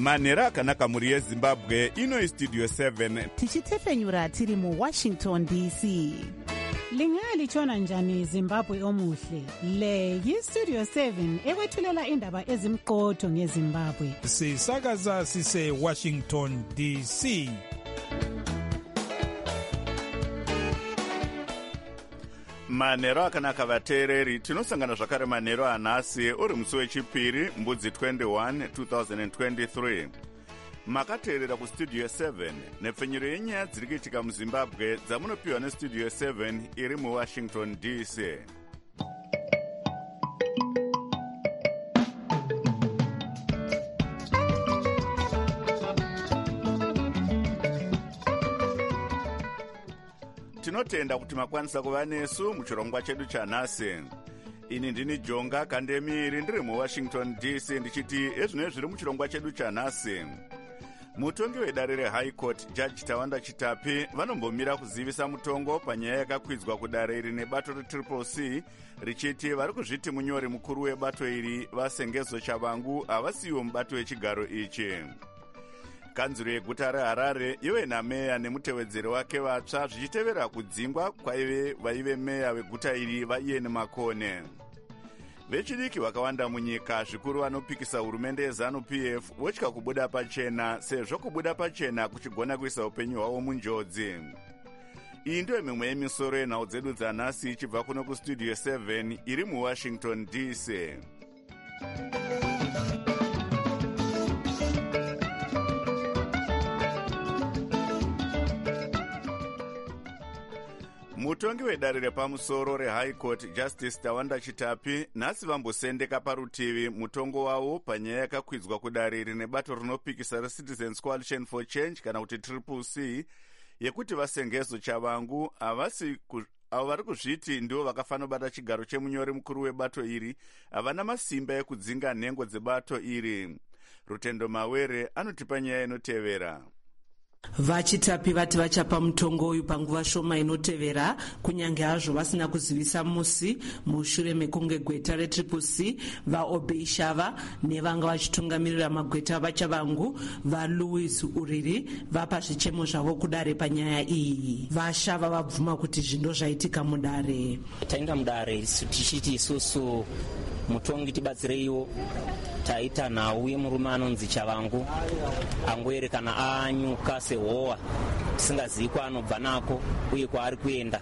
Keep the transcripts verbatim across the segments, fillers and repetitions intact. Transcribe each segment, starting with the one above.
manhero akanaka mhuri yezimbabwe. Ino Studio seven tichitepfenyura tiri muwashington D C. Lingalitshona njani Zimbabwe omuhle? Le yi-Studio seven ekwethulela indaba ezimqotho ngeZimbabwe. Sisakaza sise Washington D C. manhero akanaka vateereri, tinosangana zvakare manhero anhasi uri musi wechipiri mbudzi twenty-one two thousand twenty-three. makateerera kustudio seven nepfenyuro yenyaya dziri kuitika muzimbabwe dzamunopiwa nestudio seven iri muwashington D C. tinotenda kuti makwanisa kuva nesu muchirongwa chedu chanhasi. Ini ndini Jonga Kandemiri ndiri muwashington D C ndichiti ezvinoi zviri muchirongwa chedu chanhasi. Mutongi wedare reHigh Court Judge Tawanda Chitapi vanombomira kuzivisa mutongo panyaya yakakwidzwa kudare iri nebato retriple C richiti vari kuzviti munyori mukuru webato iri vasengezo Chavangu havasiwo mubato wechigaro ichi. Kanzuro yeguta reHarare iwe nameya nemutevedzeri wake vatsva zvichitevera kudzingwa kwaive vaive meya weguta iri vaIan Makone. Vechidiki vakawanda munyika zvikuru vanopikisa hurumende yeZANU-P F votya kubuda pachena sezvo kubuda pachena kuchigona kuisa upenyu hwavo munjodzi. Iyi ndiyo mimwe yemisoro yenhau dzedu dzanhasi ichibva kuno kustudio seven iri muwashington D C. Mutongi wedare repamusoro reHigh Court Justice Tawanda Chitapi nhasi vambosendeka parutivi mutongo wavo panyaya yakakwidzwa kudare iri nebato rinopikisa reCitizens Coalition for Change kana kuti triple C yekuti vasengezo Chavangu havasi ku avo vari kuzviti ndivo vakafanira kubata chigaro chemunyori mukuru webato iri havana masimba ekudzinga nhengo dzebato iri. Rutendo Mawere anotipa nyaya inotevera. Vachitapi vati vachapa mutongo uyu panguva shoma inotevera kunyange hazvo vasina kuzivisa musi mushure mekunge gweta retriple C vaObei Shava nevanga vachitungamirira magweta vaChavangu vaLouis Uriri vapa zvichemo zvavo kudare panyaya iyi. VaShava vabvuma kuti zvindo zvaitika mudare. Tainda mudare tichiti isusu mutongi tibatsireiwo taita nhau yemurume anonzi Chavangu angoerekana anyuka sehowa tisingazivi kwaanobva nako uye kwaari kuenda,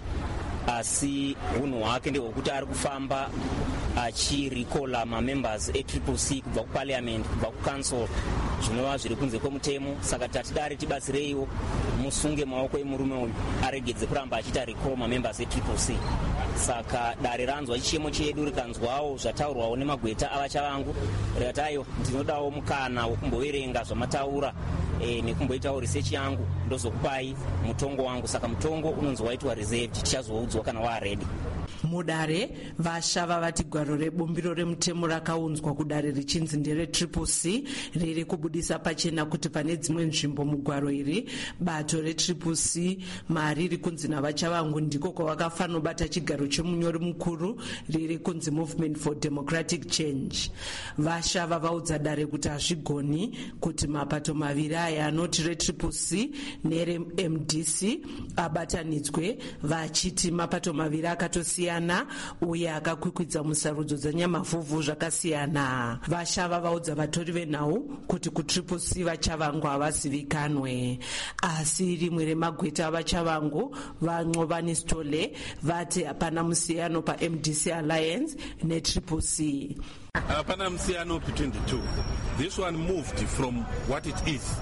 asi unhu hwake ndehwekuti ari kufamba achirikola mamembers etriple C kubva kuparliament kubva kucouncil zvinova zviri kunze kwemutemo. Saka tatidare tibatsireiwo musunge maoko emurume uyu aregedze kuramba achiita recall mamembers etriple C. Saka dare ranzwa chichemo chedu rikanzwawo zvataurwawo nemagweta avaChavangu rikati aiwa ndinodawo mukana wokumboverenga zvamataura e, nekumboitawo research yangu ndozokupai mutongo wangu. Saka mutongo unonzi waitwa reserved, tichazoudzwa kana waaredi. Mudare VaShava vati gwaro rebumbiro remutemo rakaunzwa kudare richinzi ndere triple C riri kubudisa pachena kuti pane dzimwe nzvimbo mugwaro iri bato retriple C mariri kunzi navaChavangu ndiko kwavakafanira bata chigaro chemunyori mukuru riri kunzi Movement for Democratic Change. VaShava vaudza dare kuti hazvigoni kuti mapato maviri aya anoti retriple C nereM D C abatanidzwe vachiti mapato maviri akatosiyana uye akakwikwidza musarudzo dzanyamavhuvhu zvakasiyana. VaShava vaudza vatori venhau kuti kutriple C vaChavangu havazivikanwe, asi rimwe remagweta avaChavangu vaNcobani Stole vati hapana musiyano paM D C Alliance netriple C. Hapana musiyano between the two. This one moved from what it is.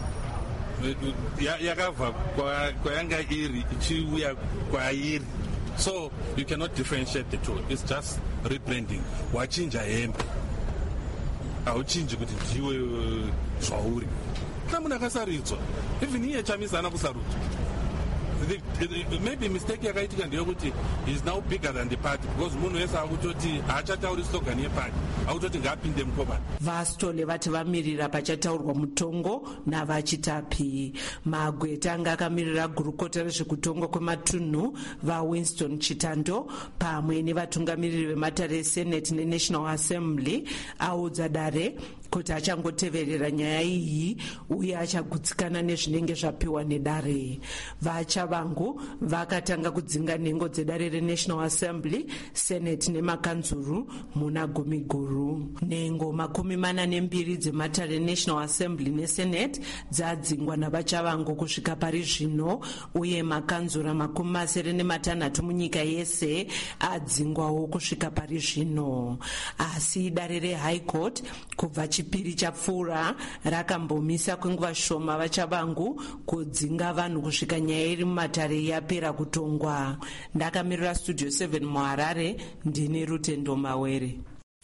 Yakabva kwayanga iri ichiuya kwairi. So you cannot differentiate the two. It's just rebranding. Wachinja hembe. Auchinji kuti ndiwe zvauri. Kana akasaridzwa. Even here chamisana kusarudzwa. Maybe mistake yakaitika ndeyekuti is now bigger than the party because munhu wese akutoti haachatauri slogan yeparty akutoti ngaapinde mukobani. VaStole vati vamirira pachataurwa mutongo navaChitapi. Magweta anga akamirira gurukota rezvekutongwa kwematunhu vaWinston Chitando pamwe nevatungamiriri vematare eSenate neNational Assembly audza dare kuti achangoteverera nyaya iyi uye achagutsikana nezvinenge zvapiwa nedare. Vachavangu vakatanga kudzinga nhengo dzedare reNational Assembly, Senate nemakanzuru muna gumi guru. Nhengo makumi mana nembiri dzematare National Assembly neSenate dzadzingwa navachavangu kusvika pari zvino, uye makanzura makumi masere nematanhatu munyika yese adzingwawo kusvika pari zvino. Asi dare reHigh Court kubva chipiri chapfuura rakambomisa kwenguva shoma vachavangu kudzinga vanhu kusvika nyaya iri mumatare yapera kutongwa. Ndakamirira Studio seven muHarare, ndini Rutendo Mawere.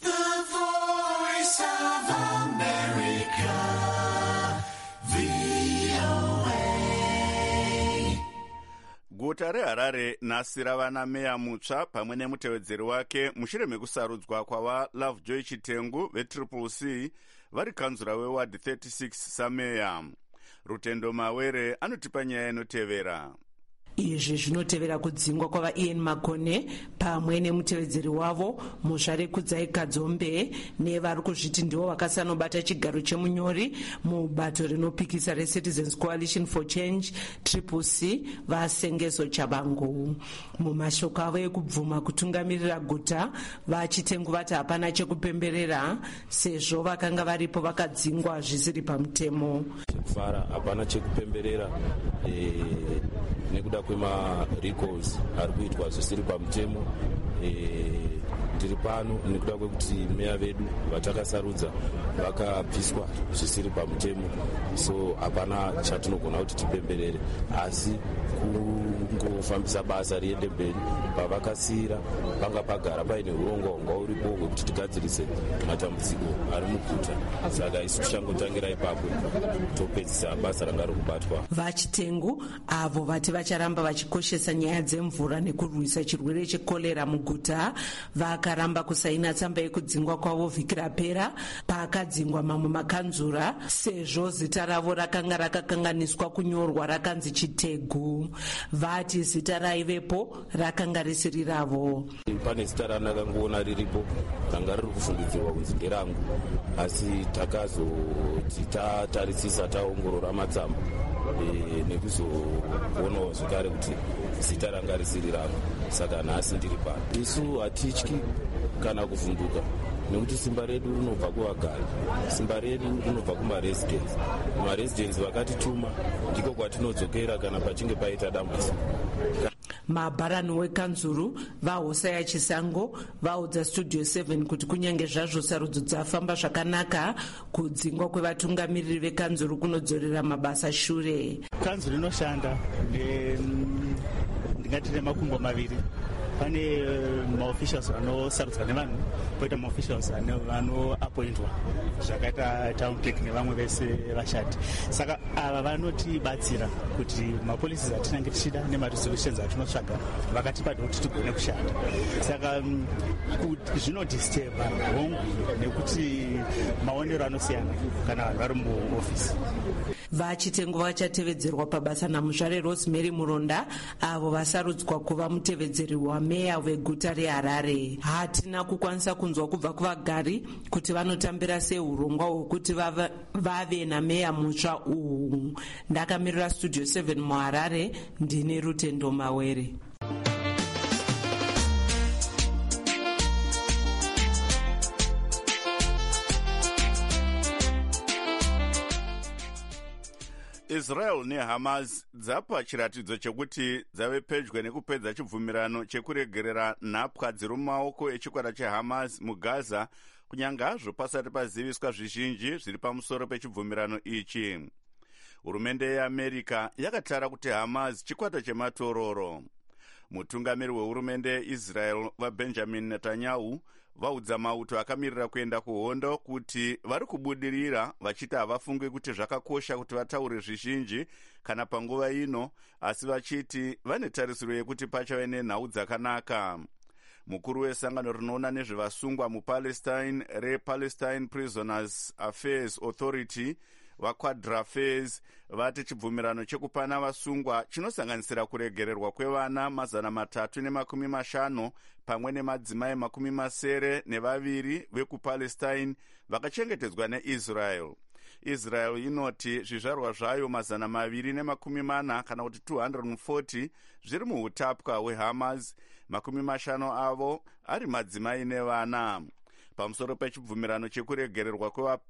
Guta reHarare nhasi rava nameya mutsva pamwe nemutevedzeri wake mushure mekusarudzwa kwava Lovejoy Chitengu vetriple C vari kanzura weward thirty-six sameya. Rutendo Mawere anotipa nyaya inotevera. Izvi zvinotevera kudzingwa kwava Ian Makone pamwe nemutevedzeri wavo Muzvare Kudzai Kadzombe nevari kuzviti ndivo vakasanobata chigaro chemunyori mubato rinopikisa reCitizens Coalition for Change Triple C vaSengeso Chabangu. Mumashoko avo ekubvuma kutungamirira guta, vaChitengu vati hapana chekupemberera sezvo vakanga varipo vakadzingwa zvisiri pamutemo. Chekufara hapana chekupemberera eh, nekuda kwema-recalls ari kuitwa zvisiri pamutemo. Ndiri pano nekuda kwekuti meya vedu vatakasarudza vakabviswa zvisiri pamutemo, so hapana chatinogona kuti tipemberere, asi kungofambisa basa riende mberi. Pavakasiyira panga pagara paine urongwa uripo hwekuti tigadzirise matambudziko ari muguta, saka isu tichangotangira ipapo topedzisa basa ranga rikubatwa. VaChitengu avo vati vacharamba vachikoshesa nyaya dzemvura nekurwisa chirwere chekorera muguta vakaramba kusaina tsamba yekudzingwa kwavo vhiki rapera pakadzingwa mamwe makanzura sezvo zita ravo rakanga rakakanganiswa kunyorwa rakanzi Chitegu. Vati zita raivepo rakanga risiri ravo. Pane zita randakangoona riripo ranga riri kufungidzirwa kunzi nderangu, asi takazoti tatarisisa taongorora matsamba e, nekuzoonawo zvekare kuti zita ranga risiri rangu, saka nhasi ndiri pano. Isu hatityi kana kuvhunduka nekuti simba redu rinobva kuvagari, simba redu rinobva kumaresidents. Maresidents vakatituma ndiko kwatinodzokera kana pachinge paita dambudziko. Mabharani wekanzuru vaHosea Chisango vaudza Studio seven kuti kunyange zvazvo sarudzo dzafamba zvakanaka, kudzingwa kwevatungamiriri vekanzuru kunodzorera mabasa shure. Kanzuru inoshanda ndingati nemakumbo maviri. Pane maofficials vanosarudzwa nevanhu, poita maofficials vanoappointwa zvakaita town clerk nevamwe vese vashandi. Saka ava vanotibatsira kuti mapolicies atinenge tichida nemaresolutions atinotsvaga vakatipa kuti tigone kushanda. Saka zvinodisturba hongu nekuti maonero anosiyana kana vanhu vari muofisi. VaChitengu vachatevedzerwa pabasa naMuzvare Rosemary Muronda avo vasarudzwa kuva mutevedzeri wameya weguta reHarare. Hatina kukwanisa kunzwa kubva kuvagari kuti vanotambira sei urongwa hwekuti vave nameya mutsva uhu. Ndakamirira Studio seven muHarare, ndini Rutendo Mawere. Israel neHamas dzapa chiratidzo chekuti dzave pedyo nekupedza chibvumirano chekuregerera nhapwa dziri mumaoko echikwata cheHamas muGaza, kunyange hazvo pasati paziviswa zvizhinji zviri pamusoro pechibvumirano ichi. Hurumende yeAmerica yakatara kuti Hamas chikwata chematororo. Mutungamiri wehurumende yeIsrael vaBenjamin Netanyahu vaudza mauto akamirira kuenda kuhondo kuti vari kubudirira, vachiti havafungi kuti zvakakosha kuti vataure zvizhinji kana panguva ino, asi vachiti vane tarisiro yekuti pachave nenhau dzakanaka. Mukuru wesangano rinoona nezvevasungwa muPalestine rePalestine Prisoners Affairs Authority vaquadrafes vati chibvumirano chekupana vasungwa chinosanganisira kuregererwa kwevana mazana matatu nemakumi mashanu pamwe nemadzimai makumi masere nevaviri vekupalestine vakachengetedzwa neisrael. Israel inoti zvizvarwa zvayo mazana maviri nemakumi mana kana kuti two hundred forty zviri muutapwa hwehamas, makumi mashanu avo ari madzimai nevana. Pamusoro pechibvumirano chekuregererwa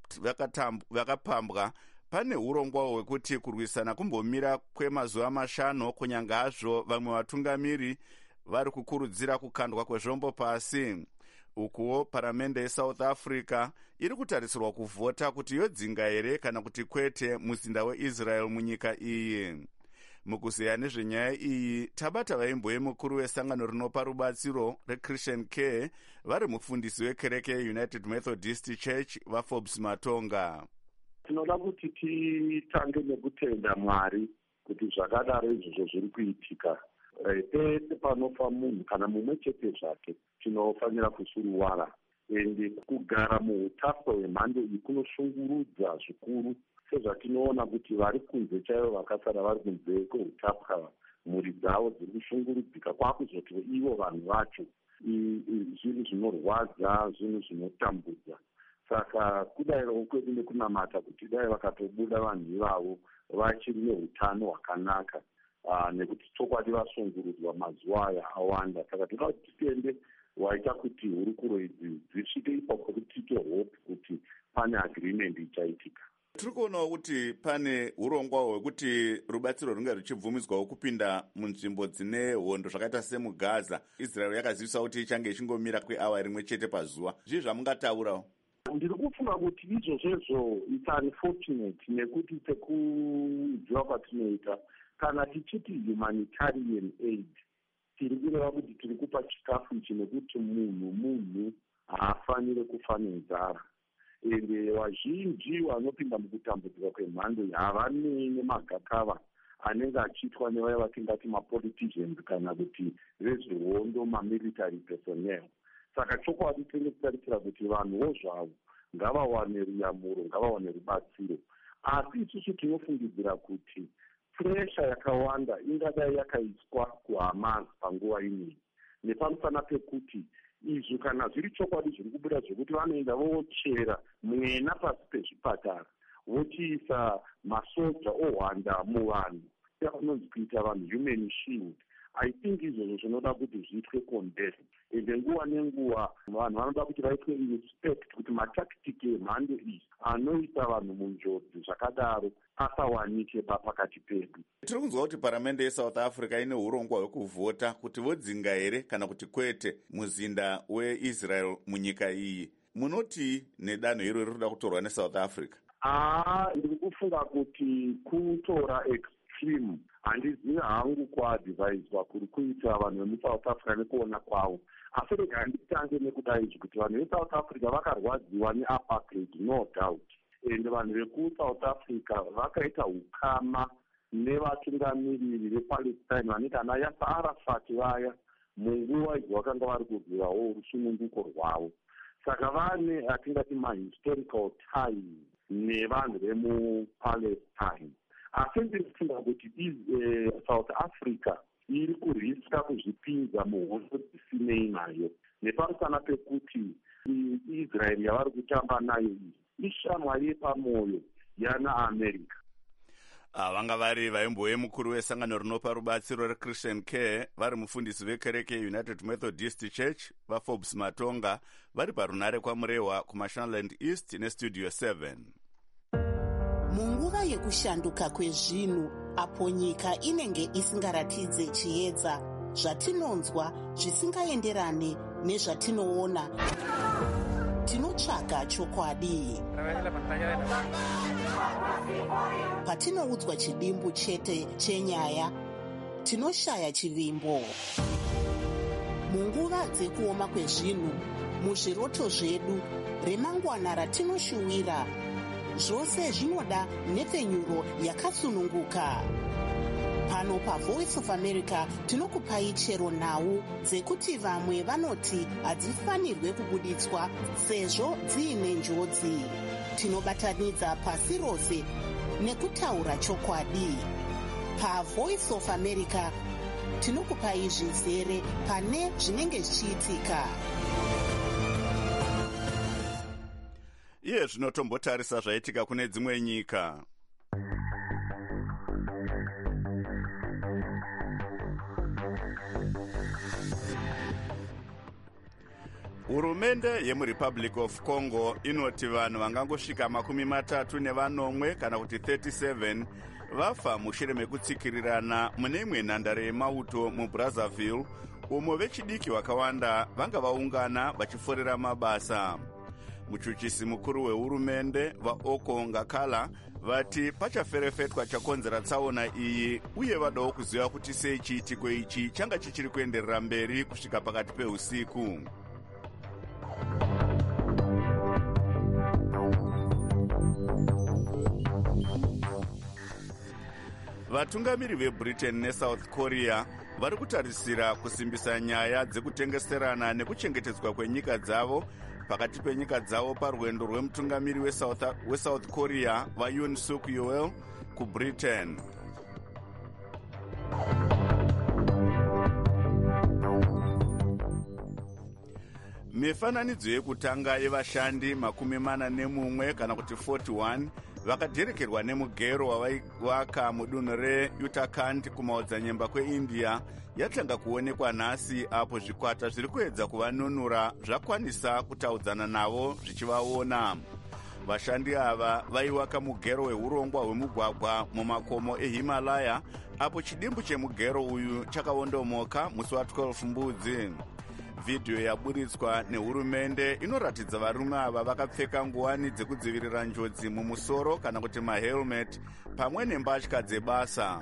kwevakapambwa pane urongwa hwekuti kurwisana kumbomira kwemazuva mashanu kunyanga hazvo vamwe vatungamiri vari kukurudzira kukandwa kwezvombo pasi. Ukuwo paramende yeSouth Africa iri kutarisirwa kuvhota kuti yodzinga here kana kuti kwete muzinda weIsrael munyika iyi. Mukuzeya nezvenyaya iyi tabata vaimboye mukuru wesangano rinopa rubatsiro reChristian Care vari mufundisi wekereke yeUnited Methodist Church vaForbes Matonga. Tinoda kuti titange nekutenda Mwari kuti zvakadaro izvozvo zviri kuitika. Pese panofa munhu kana mumwe chete zvake tinofanira kusuruwara, ende kugara muutapwa hwemhando iyi kunoshungurudza zvikuru, sezvatinoona kuti vari kunze chaivo vakasara vari kunze kweutapwa mhuri dzavo dziri kushungurudzika kwakuzoti ivo vanhu vacho zvinhu zvinorwadza, zvinhu zvinotambudza. Saka kudayiwo kwedu nekunamata kuti dai vakatobuda vanhu ivavo vachiri neutano hwakanaka. Uh, nekuti chokwadi vasungurudzwa mazuva aya awanda. Saka toda kuti titende waita kuti hurukuro idzi dzisvike ipapo kuti tite hope kuti pane agreement ichaitika. Tiri kuonawo kuti pane urongwa hwekuti rubatsiro runge ruchibvumidzwawo kupinda munzvimbo dzine hondo zvakaita semugaza. Israel yakazivisa kuti ichange ichingomira kweawa rimwe chete pazuva. Zvii zvamungataurawo? Ndiri kufunga kuti izvozvo it's unfortunate nekuti sekudziwa kwatinoita kana tichiti humanitarian aid tiri kureva kuti tiri kupa chikafu ichi nekuti munhu munhu haafanire kufa nenzara. Ende vazhinji vanopinda mukutambudzika kwemhando havanei nemagakava anenge achiitwa nevaya vatingati mapoliticians kana kuti vezvehondo mamilitary personnel. Saka chokwadi tinenge kutarisira kuti vanhuwo zvavo ngavawane ruyamuro, ngavawane rubatsiro. Asi isusu tinofungidzira kuti presha yakawanda ingadai yakaiswa kuHamas panguva inei, nepamusana pekuti izvo kana zviri chokwadi zviri kubuda zvekuti vanoenda vochera mwena pasi pezvipatara vochiisa masoja ohwanda muvanhu yakunonzi kuita vanhu human shield. I think izvozvo zvinoda kuti zviitwe condemn, ende nguva nenguva vanhu vanoda kuti vaitwe inspect kuti matakitiki emhando iyi anoisa vanhu munjodzi zvakadaro asawanike pakati pedu. Tiri kunzwa kuti paramende yeSouth Africa ine urongwa hwekuvhota kuti vodzinga here kana kuti kwete muzinda weIsrael munyika iyi. Munoti nedanho iro riri kuda kutorwa neSouth Africa? Ah, ndiri kufunga kuti kutora extreme handizivi hangu kuadvaiswa kuri kuita vanhu vemuSouth Africa nekuona kwavo. Asi rega handitange nekuda izvi kuti vanhu veSouth Africa vakarwadziwa neapartheid, no doubt. Ende vanhu vekuSouth Africa vakaita ukama nevatungamiriri vePalestine vanenge ana Yasser Arafat vaya munguva idzi vakanga vari kurwirawo rusununguko rwavo. Saka vane atingati mahistorical ties nevanhu vemuPalestine. Asi ndiri kufunga kuti South Africa iri kuriska kuzvipinza muhondo dzisinei nayo, nepamusana pekuti Israel yavari kutamba nayo iyi ishamwari yepamoyo yana America. Vanga vari vaimboye mukuru wesangano rinopa rubatsiro reChristian Care vari mufundisi vekereke United Methodist Church vaForbes Matonga vari parunare kwamurehwa kuMashonaland East neStudio seven. Munguva yekushanduka kwezvinhu apo nyika inenge isingaratidze chiedza, zvatinonzwa zvisingaenderane nezvatinoona, tinotsvaga chokwadi. Patinoudzwa chidimbu chete chenyaya, tinoshaya chivimbo. Munguva dzekuoma kwezvinhu, muzviroto zvedu, remangwana ratinoshuwira, zvose zvinoda nhepfenyuro yakasununguka. Pano paVoice of America tinokupai chero nhau dzekuti vamwe vanoti hadzifanirwe kubuditswa sezvo dziine njodzi. tinobatanidza pasi rose nekutaura chokwadi. PaVoice of America tinokupai zvizere pane zvinenge zvichiitika. Iye zvinotombotarisa zvaitika kune dzimwe nyika. Hurumende yemuRepublic of Congo inoti vanhu vangangosvika makumi matatu nevanomwe kana kuti thirty-seven vafa mushure mekutsikirirana mune imwe nhandare yemauto muBrazzaville, umo vechidiki vakawanda vanga vaungana vachiforera mabasa. Muchuchisi mukuru wehurumende vaOko Ngakala vati pachaferefetwa chakonzera tsaona iyi, uye vadawo kuziva kuti sei chiitiko ichi changa chichiri kuenderera mberi kusvika pakati peusiku. Vatungamiri veBritain neSouth Korea vari kutarisira kusimbisa nyaya dzekutengeserana nekuchengetedzwa kwenyika dzavo pakati penyika dzavo parwendo rwemutungamiri weSouth, weSouth Korea vaYoon Suk Yeol kuBritain. Mifananidzo yekutanga yevashandi makumi mana nemumwe kana kuti forty-one vakadherekerwa nemugero wavaivaka mudunhu reUttarakhand kumaodzanyemba kweIndia yatanga kuonekwa nhasi, apo zvikwata zviri kuedza kuvanunura zvakwanisa kutaudzana navo zvichivaona. Vashandi ava vaiwaka mugero wehurongwa hwemugwagwa mumakomo eHimalaya, apo chidimbu chemugero uyu chakaondomoka musi wa12 mbudzi. Vhidhiyo yaburitswa nehurumende inoratidza varume ava vakapfeka nguwani dzekudzivirira njodzi mumusoro kana kuti mahelmet pamwe nembatya dzebasa.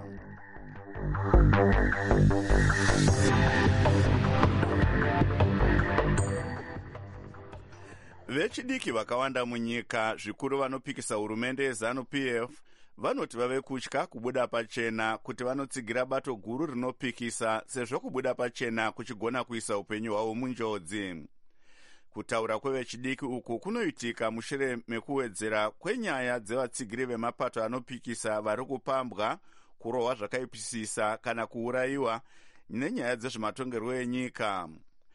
Vechidiki vakawanda munyika, zvikuru vanopikisa hurumende yeZANU-P F, vanoti vave kutya kubuda pachena kuti vanotsigira bato guru rinopikisa, sezvo kubuda pachena kuchigona kuisa upenyu hwavo munjodzi. Kutaura kwevechidiki uku kunoitika mushure mekuwedzera kwenyaya dzevatsigiri vemapato anopikisa vari kupambwa, kurohwa zvakaipisisa kana kuurayiwa nenyaya dzezvematongerwo enyika.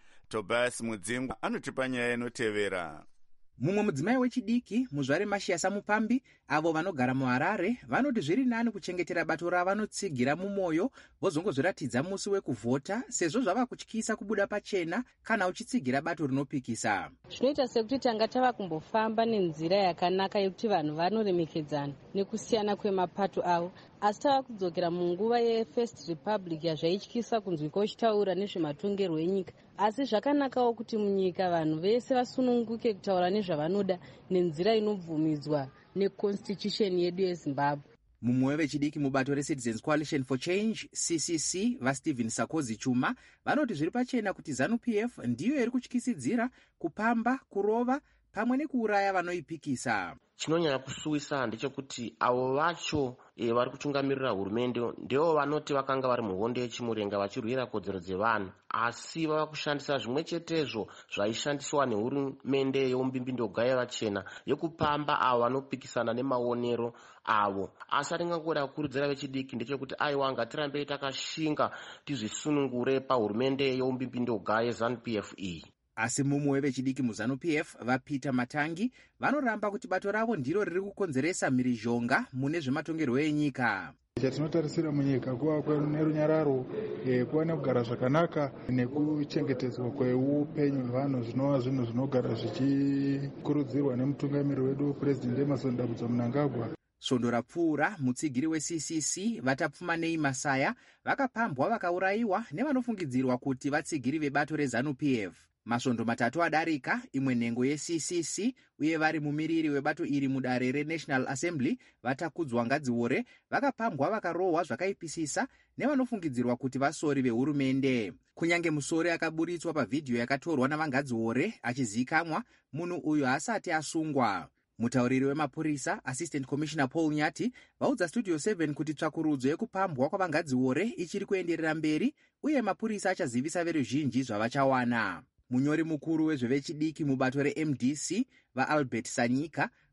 Tobias Mudzingwa anotipa nyaya inotevera. Mumwe mudzimai wechidiki muzvare Mashiyasa Mupambi avo vanogara muHarare vanoti zviri nani kuchengetera bato ravanotsigira mumwoyo vozongozviratidza musi wekuvhota, sezvo zvava kutyisa kubuda pachena kana uchitsigira bato rinopikisa. Zvinoita sekuti tanga tava kumbofamba nenzira yakanaka yekuti vanhu vanoremekedzana nekusiyana kwemapato avo, asi tava kudzokera munguva yeFirst Republic yazvaityisa kunzwika uchitaura nezvematongerwo enyika. Asi zvakanakawo kuti munyika vanhu vese vasununguke kutaura nezvavanoda nenzira inobvumidzwa neconstitution yedu yeZimbabwe. Mumwe wevechidiki mubato reCitizens Coalition for Change C C C vaStephen Sakozi Chuma vanoti zviri pachena kuti ZANU-P F ndiyo iri kutyisidzira kupamba, kurova pamwe nekuuraya vanoipikisa. Chinonyanya kusuwisa ndechekuti avo vacho e, vari kutungamirira hurumende ndevo vanoti vakanga vari muhondo yechimurenga vachirwira kodzero dzevanhu, asi vava kushandisa zvimwe chetezvo zvaishandiswa nehurumende yeumbimbindo yevachena yekupamba avo vanopikisana nemaonero avo. Asi atingangoda kukurudzira vechidiki ndechekuti aiwa ngatirambei takashinga tizvisunungure pahurumende yeumbimbindo yeZANU-P F iyi. Asi mumwe wevechidiki muZANU-P F vaPeter Matangi vanoramba kuti bato ravo ndiro riri kukonzeresa mhirizhonga mune zvematongerwo enyika. Chatinotarisira munyika kuva nerunyararo, e, kuva nekugara zvakanaka nekuchengetedzwa kweupenyu hwevanhu zvinova zvinhu zvinogara zvichikurudzirwa nemutungamiri wedu President Emmerson Dambudzo Mnangagwa. Svondo rapfuura mutsigiri weC C C vatapfuma Nei Masaya vakapambwa vakaurayiwa nevanofungidzirwa kuti vatsigiri vebato reZANU-P F. Masvondo matatu adarika, imwe nhengo yeC C C uye vari mumiriri webato iri mudare reNational Assembly vatakudzwa Ngadziore vakapambwa vakarohwa zvakaipisisa nevanofungidzirwa kuti vasori vehurumende. Kunyange musori akaburitswa pavhidhiyo yakatorwa navangadziore achizikamwa, munhu uyu haasati asungwa. Mutauriri wemapurisa Assistant Commissioner Paul Nyati vaudza Studio seven kuti tsvakurudzo yekupambwa kwavangadziore ichiri kuenderera mberi uye mapurisa achazivisa veruzhinji zvavachawana. Munyori mukuru wezvevechidiki mubato reM D C vaAlbert Sanyika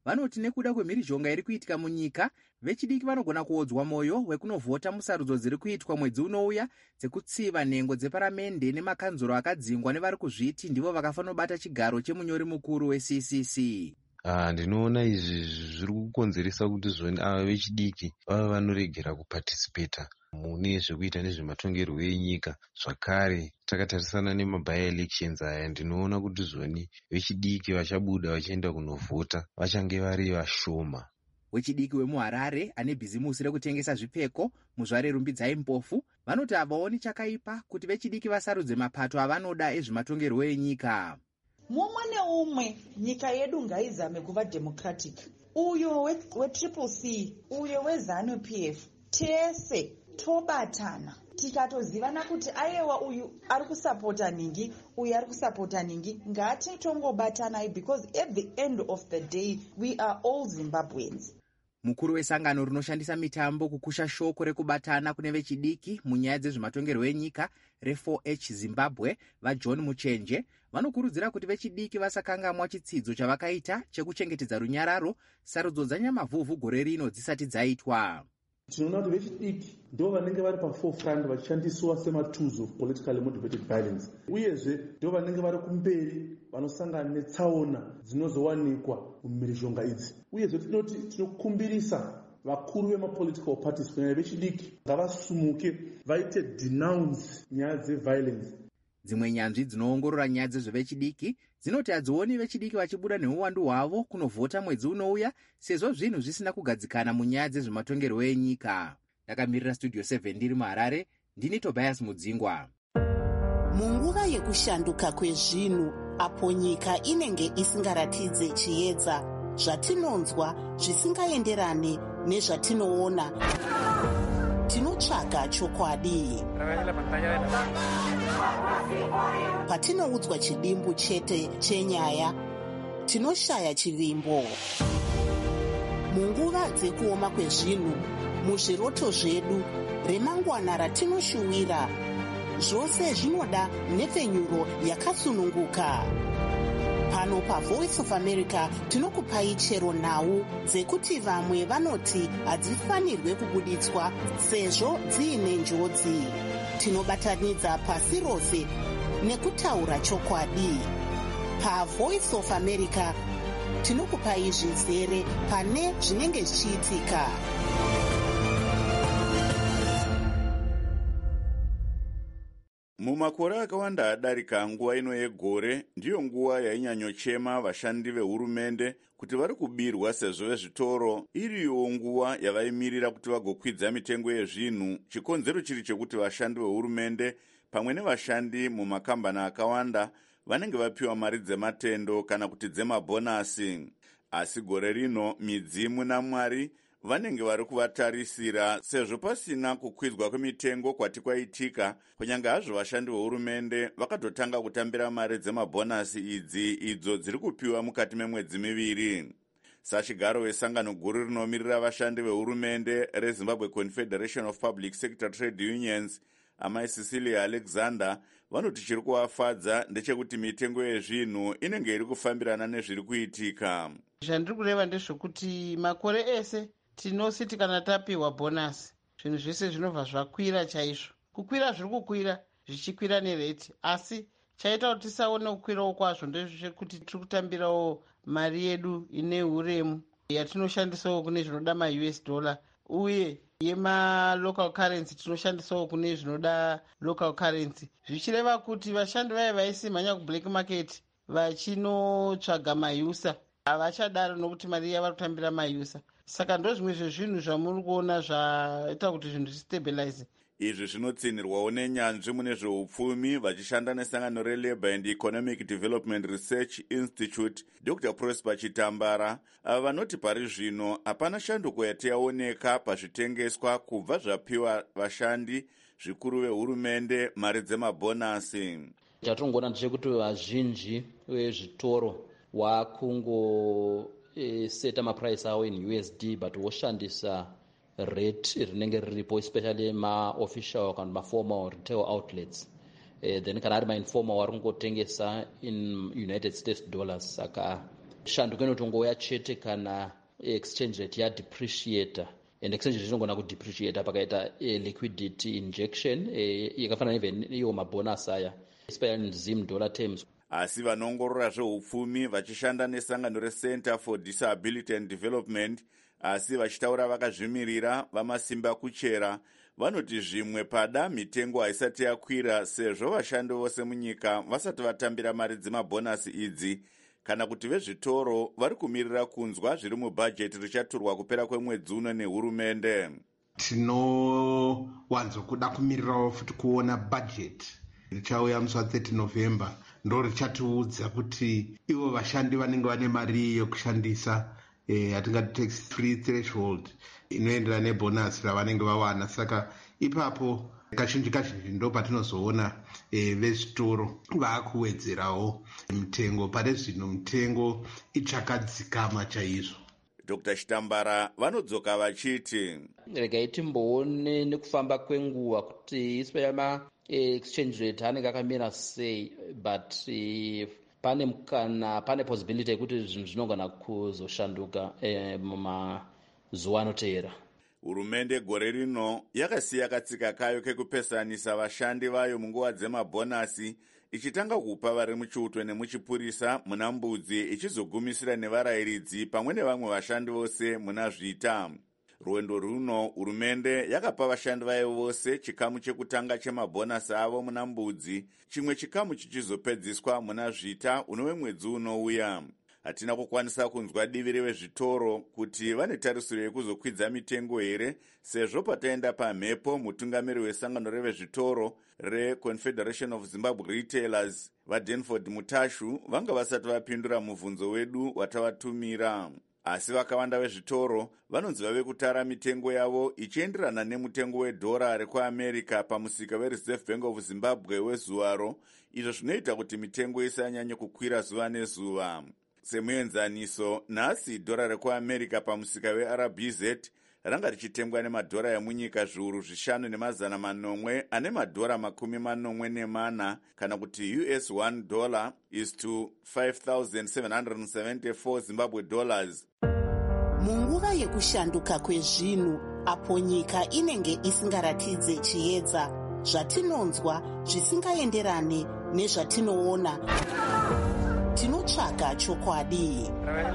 vanoti nekuda kwemhirizhonga iri kuitika munyika, vechidiki vanogona kuodzwa mwoyo wekunovhota musarudzo dziri kuitwa mwedzi unouya dzekutsiva nhengo dzeparamende nemakanzuro akadzingwa nevari kuzviti ndivo vakafanobata chigaro chemunyori mukuru we-C C C. Uh, ndinoona izvi zviri kukonzeresa kuti zvoni ava vechidiki vava vanoregera kupatisipeta mune zvekuita nezvematongerwo enyika. Zvakare takatarisana nemabi-elections aya, ndinoona kuti zvoni vechidiki vachabuda vachienda kunovhota vachange vari vashoma. Wechidiki wemuHarare ane bhizimusi rekutengesa zvipfeko muzvare Rumbidzai Mpofu vanoti havaoni chakaipa kuti vechidiki vasarudze mapato avanoda ezvematongerwo enyika. Mumwe neumwe nyika yedu ngaizame kuva democratic. Uyo wetriple C, uyo wezanu P F, tese tobatana tikatozivana kuti aiwa uyu ari kusapota ningi, uyu ari kusapota ningi, ngati tongobatanai because at the end of the day we are all Zimbabweans. Mukuru wesangano rinoshandisa mitambo kukusha shoko rekubatana kune vechidiki munyaya dzezvematongerwo enyika re four H Zimbabwe vaJohn Muchenje vanokurudzira kuti vechidiki vasakangamwa chitsidzo chavakaita chekuchengetedza runyararo sarudzo dzanyamavhuvhu gore rino dzisati dzaitwa. Tinoona kuti vechidiki ndo vanenge vari paforefront vachishandiswa sematools of politically motivated violence, uyezve ndo vanenge vari kumberi vanosangana netsaona dzinozowanikwa mumhirizhonga idzi. Uyezve tinoti tinokumbirisa vakuru vemapolitical parties kunyanya vechidiki ngavasumuke vaite denounce nyaya dzeviolence. Dzimwe nyanzvi dzinoongorora nyaya dzezvevechidiki dzinoti hadzioni vechidiki vachibuda neuwandu hwavo kunovhota mwedzi unouya sezvo zvinhu zvisina kugadzikana munyaya dzezvematongerwo enyika. Ndakamirira Studio seven ndiri muHarare, ndini Tobias Mudzingwa. Munguva yekushanduka kwezvinhu apo nyika inenge isingaratidze chiedza, zvatinonzwa zvisingaenderane nezvatinoona, tinotsvaga chokwadi. Patinoudzwa chidimbu chete chenyaya, tinoshaya chivimbo. Munguva dzekuoma kwezvinhu, muzviroto zvedu, remangwana ratinoshuwira, zvose zvinoda nhepfenyuro yakasununguka. Pano paVoice of America tinokupai chero nhau dzekuti vamwe vanoti hadzifanirwe kubuditswa sezvo dziine njodzi. Tinobatanidza pasi rose nekutaura chokwadi. PaVoice of America tinokupai zvizere pane zvinenge zvichiitika. Mumakore akawanda adarika, nguva ino yegore ndiyo nguva yainyanyochema vashandi vehurumende kuti vari kubirwa sezvo vezvitoro iriyo nguva yavaimirira kuti vagokwidza mitengo yezvinhu, chikonzero chiri chekuti vashandi vehurumende pamwe nevashandi mumakambani akawanda vanenge vapiwa mari dzematendo kana kuti dzemabhonasi. Asi gore rino midzimu naMwari vanenge vari kuvatarisira sezvo pasina kukwidzwa kwemitengo kwati kwaitika, kunyange hazvo vashandi vehurumende vakatotanga kutambira mari dzemabhonasi idzi idzo dziri kupiwa mukati memwedzi miviri. Sachigaro wesangano guru rinomirira vashandi vehurumende reZimbabwe Confederation of Public Sector Trade Unions, amai Cecilia Alexander, vanoti chiri kuvafadza ndechekuti mitengo yezvinhu inenge iri kufambirana nezviri kuitika. Zvandiri kureva ndezvokuti makore ese tinositi kana tapiwa bhonasi zvinhu zvese zvinobva zvakwira chaizvo. Kukwira zviri kukwira zvichikwira nereti, asi chaita kuti tisaone kukwirawo kwazvo ndezvekuti tiri kutambirawo mari yedu ine uremu yatinoshandisawo kune zvinoda ma-U S dollar, uye yema-local currency tinoshandisawo kune zvinoda local currency, zvichireva kuti vashandi vaye vaisimhanya kublack market vachinotsvaga mayusa havachadaro nokuti mari yavari kutambira mayusa. Saka ndo zvimwe zvezvinhu zvamuri kuona zvaita kuti zvinhu zvistabilize. Izvi zvinotsinirwawo nenyanzvi mune zveupfumi vachishanda nesangano reLabour and Economic Development Research Institute, Doctor Prosper Chitambara, ava vanoti pari zvino hapana shanduko yataoneka pazvitengeswa kubva zvapiwa vashandi zvikuru vehurumende mari dzemabhonasi. Chatongoona ndechekuti vazhinji vezvitoro wakungo e, seta maprice awo in U S D but woshandisa rate rinenge riripo, especially ma-official kana ma-formal retail outlets. Uh, then kana ari ma-informal vari kungotengesa in United States dollars. Saka shanduko inotongouya chete kana exchange rate yadepreciata, and exchange rate inogona kudepreciata pakaita liquidity injection yakafanana even iyo mabonus aya especially in zim dollar terms. Asi vanoongorora zveupfumi vachishanda nesangano recenter for disability and development asi vachitaura vakazvimirira vamasimba kuchera vanoti zvimwe pada mitengo haisati yakwira sezvo vashandi vose munyika vasati vatambira mari dzemabhonasi idzi kana kuti vezvitoro vari kumirira kunzwa zviri mubhajeti richaturwa kupera kwemwedzi uno nehurumende. Tinowanzokuda kumirirawo futi kuona bhajeti richauya musi wa thirty November ndo richatiudza kuti ivo vashandi vanenge vane mari yokushandisa yatingati tax free threshold inoenderana nebhonasi ravanenge vawana. Saka ipapo kazhinji kazhinji ndo patinozoona vezvitoro vaakuwedzerawo mitengo. Pane zvino mitengo ichakadzikama chaizvo. Dr Chitambara vanodzoka vachiti regai timboone nekufamba kwenguva kuti isipema exchange rate anenge akamira sei, but uh, pane mukana pane possibility yekuti zvinhu zvinogona kuzoshanduka eh, mumazuva anoteera. Hurumende gore rino yakasiya katsika kayo kekupesanisa vashandi vayo munguva dzemabhonasi ichitanga kupa vari muchiutwe nemuchipurisa muna mbudzi ichizogumisira nevarayiridzi pamwe nevamwe vashandi vose muna zvita. Rwendo runo hurumende yakapa vashandi vayo vose chikamu chekutanga chemabhonasi avo muna mbudzi, chimwe chikamu chichizopedziswa muna zvita unove mwedzi unouya. Hatina kukwanisa kunzwa divi revezvitoro kuti vane tarisiro yekuzokwidza mitengo here, sezvo pataenda pamhepo mutungamiri wesangano revezvitoro reConfederation of Zimbabwe Retailers vaDenford Mutashu vanga vasati vapindura mubvunzo wedu watavatumira. Asi vakawanda vezvitoro vanonzi vave kutara mitengo yavo ichienderana nemutengo wedhora rekuAmerica pamusika weReserve Bank of Zimbabwe wezuvaro, izvo zvinoita kuti mitengo isanyanye kukwira zuva nezuva. Semuenzaniso, nhasi dhora rekuAmerica pamusika weR B Z ranga richitengwa nemadhora emunyika zviuru zvishanu nemazana manomwe ane madhora makumi manomwe nemana, kana kuti U S one dollar is to five thousand seven hundred seventy-four Zimbabwe dollars. Munguva yekushanduka kwezvinhu apo nyika inenge isingaratidze chiedza, zvatinonzwa zvisingaenderane nezvatinoona, tinotsvaga chokwadi.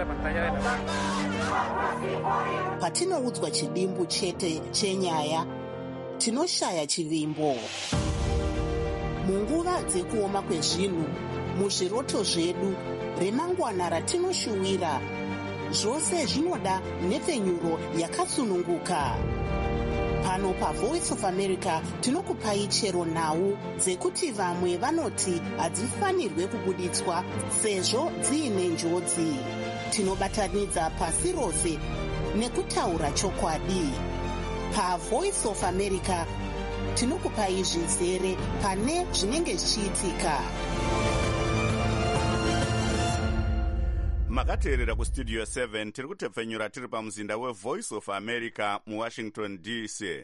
Patinoudzwa chidimbu chete chenyaya, tinoshaya chivimbo. Munguva dzekuoma kwezvinhu, muzviroto zvedu, remangwana ratinoshuwira, zvose zvinoda nhepfenyuro yakatsununguka. Pano paVoice of America tinokupai chero nhau dzekuti vamwe vanoti hadzifanirwe kubuditswa sezvo dziine njodzi. Tinobatanidza pasi rose nekutaura chokwadi. PaVoice of America tinokupai zvizere pane zvinenge zvichiitika. Makateerera kustudio seven tiri kutepfenyura tiri pamuzinda weVoice of America muWashington D C.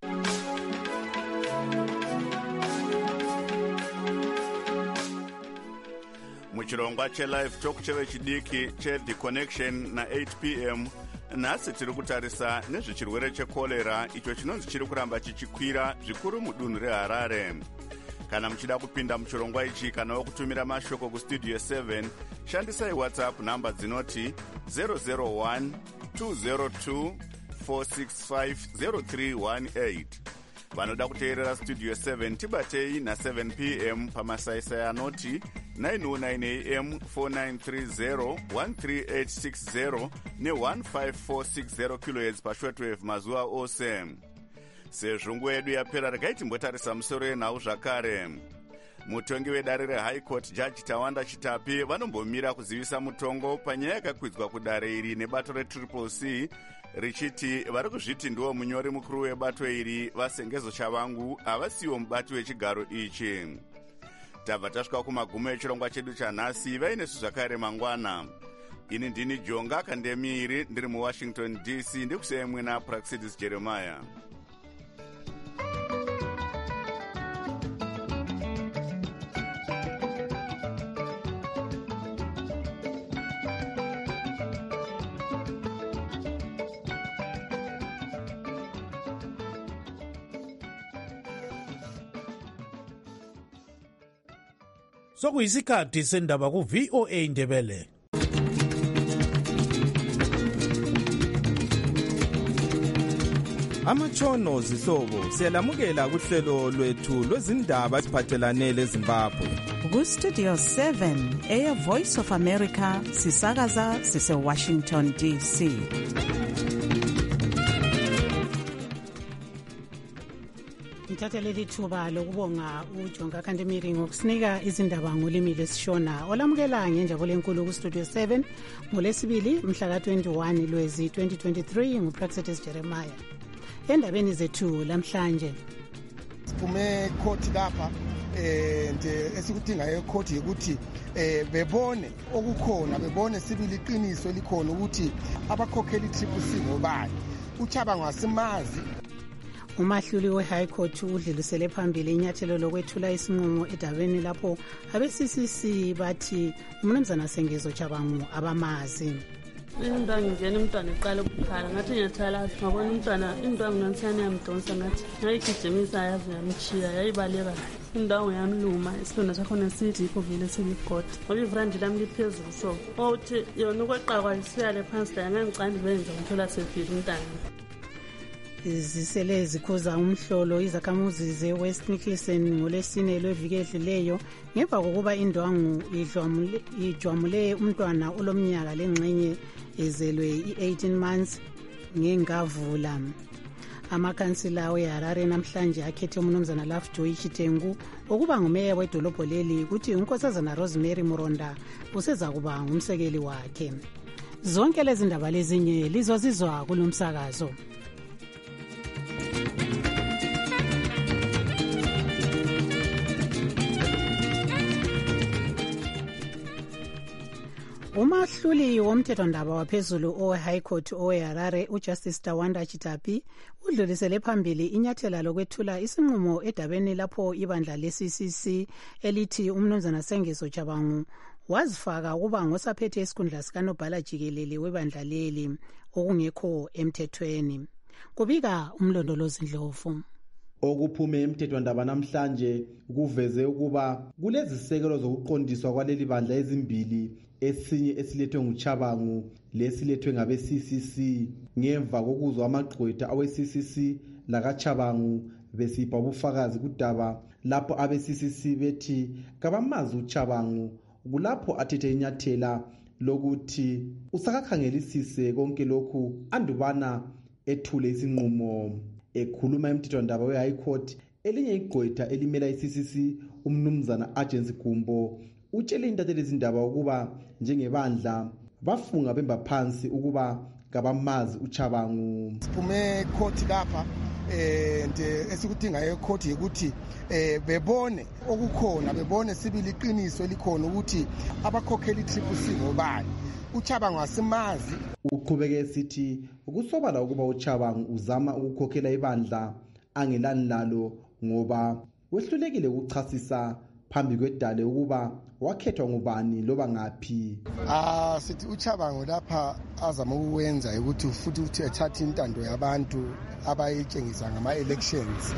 Muchirongwa chelive talk chevechidiki cheThe Connection na eight p m nhasi tiri kutarisa nezvechirwere chekorera icho chinonzi chiri kuramba chichikwira zvikuru mudunhu reHarare. Kana muchida kupinda muchirongwa ichi kana wokutumira mashoko kustudio seven, shandisai WhatsApp namba dzinoti zero zero one two zero two four six five zero three one eight. Vanoda kuteerera studio seven tibatei na seven p m pamasaisai anoti nine oh nine a m four nine three zero one three eight six zero ne one five four six zero kilohertz pashortwave mazuva ose. Sezvo nguva yedu yapera, regai timbotarisa musoro yenhau zvakare. Mutongi wedare reHigh Court Judge Tawanda Chitapi vanombomira kuzivisa mutongo panyaya yakakwidzwa kudare iri nebato reTriple C, richiti vari kuzviti ndiwo munyori mukuru webato iri vasengezo chavangu havasiwo mubati wechigaro ichi. Tabva tasvika kumagumo echirongwa chedu chanhasi. Vainesu zvakare mangwana. Ini ndini Jonga Kandemiri ndiri muWashington D C, ndikusiyai mwena Praxidis Jeremiah. sokuyisikhathi sendaba ku-V O A Ndebele. Amatshono zihlobo siyalamukela kuhlelo lwethu lwezindaba eziphathelane leZimbabwe. Ku-Studio seven eya Voice of America sisakaza sise-Washington D C. ngithathe leli thuba lokubonga uJonga Kandemiri ngokusinika izindaba ngolimi lesishona olamukela ngenjabulo enkulu ku-Studio seven ngolesibili mhla ka-twenty-one Lwezi twenty twenty-three nguPraxetis Jeremiah. Endabeni zethu lamhlanje siphume court lapha eh nje esikudingayo ecourt ukuthi eh bebone okukhona bebone sibili iqiniso elikhona ukuthi abakhokheli triple C ngobani uChaba ngasimazi. Umahluli we-High Court udlulisele phambili inyathelo lokwethula isinqumo edabeni lapho abe-C C C bathi umnumzana Sengezo Chabangu abamazi. Indwangu ngene umntwana eqala ukukhala ngathi ngiyathalaza ngabona umntwana indwangu nansiyane yamdonsa ngathi ngayigijimisa yaze yamchiya yayibaleka indwangu yamluma isilonda sakhona sithi yikho vele siligoda ngoba ivrandi lami liphezulu so othi yona ukweqakwa isiyale phansi la ngangicandi benza ngithola sefile umntana. Zisele zikhuza umhlolo izakhamuzi ze-West Nicholson ngolesine lweviki edluleyo ngemva kokuba indwangu ijwamule umntwana olomnyaka lengxenye ezelwe i-eighteen months ngengavula. Amakansila weHarare namhlanje akhethe umnumzana Lovejoy Chitengu okuba ngumeya wedolobho leli kuthi unkosazana Rosemary Muronda useza kuba ngumsekeli wakhe. Zonke lezi ndaba lezinye lizozizwa kulomsakazo. Umahluli womthethwandaba waphezulu owe-High Court owe-Harare uJustice Tawanda Chitapi udlulisele phambili inyathela lokwethula isinqumo edabeni lapho ibandla le-C C C elithi umnumzana Sengezo Chabangu wazifaka ukuba ngosaphethe isikhundla sikanobhala jikelele webandla leli okungekho emthethweni. Kubika umlondolozi Ndlovu. Okuphume emthethwandaba namhlanje kuveze ukuba kulezisekelo zokuqondiswa kwaleli bandla ezimbili, esinye esilethwe nguChabangu lesilethwe ngabe-C C C ngemva kokuzwa amagqwetha awe-C C C lakaChabangu besipha ubufakazi kudaba lapho abe-C C C bethi kabamazi uChabangu. Kulapho athethe inyathela lokuthi usakakhangelisise konke lokhu andubana ethule isinqumo. Ekhuluma emthethwandaba we-High Court elinye igqwetha elimela i-C C C umnumzana Agency Gumbo utshele intatheli izindaba ukuba njengebandla bafunga bemba phansi ukuba kabamazi uChabangu. Siphume court lapha eh nje esikudingayo ecourt ukuthi eh bebone okukhona bebone sibili iqiniso elikhona ukuthi abakhokheli triple C ngobani uChabangu asimazi. Uqhubeke esithi ukusobala ukuba uChabangu uzama ukukhokhela ibandla angelani lalo ngoba wehlulekile ukuchasisa phambi kwedale ukuba wakhethwa ngubani loba ngaphi. Ah sithi uChabangu lapha azama ukwenza ukuthi futhi uthi ethatha intando yabantu abayitshengisa ngama elections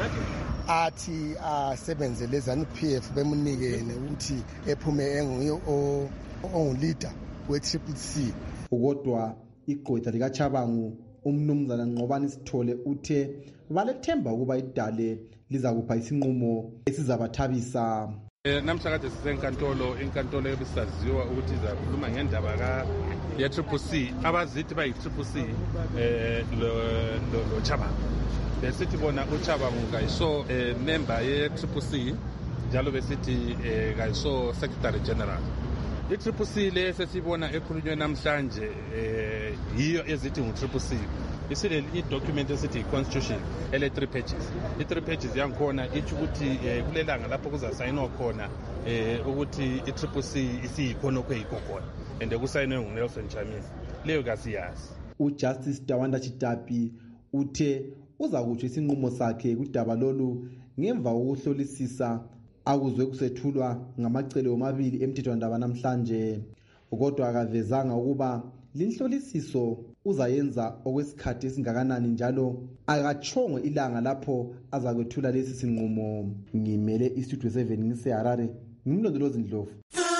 athi asebenze lezanu P F bemunikene ukuthi ephume enguye onguleader we-Triple C. Ukodwa igqwetha likaChabangu umnumzana Nqobani Sithole uthe balethemba ukuba idale liza kupha isinqumo esizabathabisa. Eh namhla kade sisenkantolo inkantolo ebisaziwa ukuthi izakhuluma ngendaba ka ya Triple C abazithi bayi Triple C eh lo lo Chabangu besithi bona uChabangu kayiso eh member ye Triple C njalo besithi eh kayiso secretary general. I-Triple C le sesibona ekhulunywe namhlanje eh yiyo ezithi ngu-Triple C. Isile i-document esithi i-constitution ele three pages. I-three pages yankhona ithi ukuthi kulelanga lapho kuzasayinwa khona eh ukuthi i-Triple C isiyikhona okweyikho khona and kusayinwe nguNelson Chamisa. Leyo kasiyazi. UJustice Tawanda Chitapi uthe uza kuthi isinqumo sakhe kudaba lolu ngemva kokuhlolisisa akuzwe kusethulwa ngamacele omabili emthethwandaba namhlanje. Kodwa akavezanga ukuba linhlolisiso uzayenza okwesikhathi esingakanani njalo akachongo ilanga lapho azakwethula lesi sinqumo. Ngimele iStudio seven ngiseHarare ngimlondolozi Ndlovu.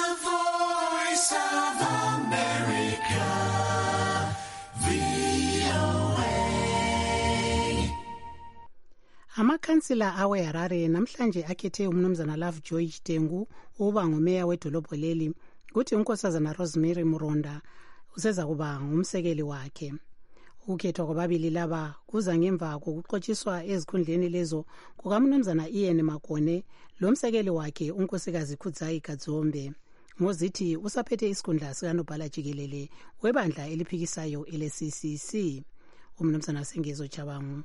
Amakhansila aweHarare namhlanje akhethe umnumzana Lovejoy Chitengu uba ngumeya wedolobho leli, kuthi unkosazana Rosemary Muronda useza kuba ngumsekeli wakhe. Ukukhethwa kwababili laba kuza ngemva kokuxotshiswa ezikhundleni lezo kukamnumzana Ian Makone lomsekeli wakhe unkosikazi Khudzayi Kadzombe, ngozithi usaphethe isikhundla sikanobhala jikelele webandla eliphikisayo ele-C C C. Umnumzana Sengezo Chabangu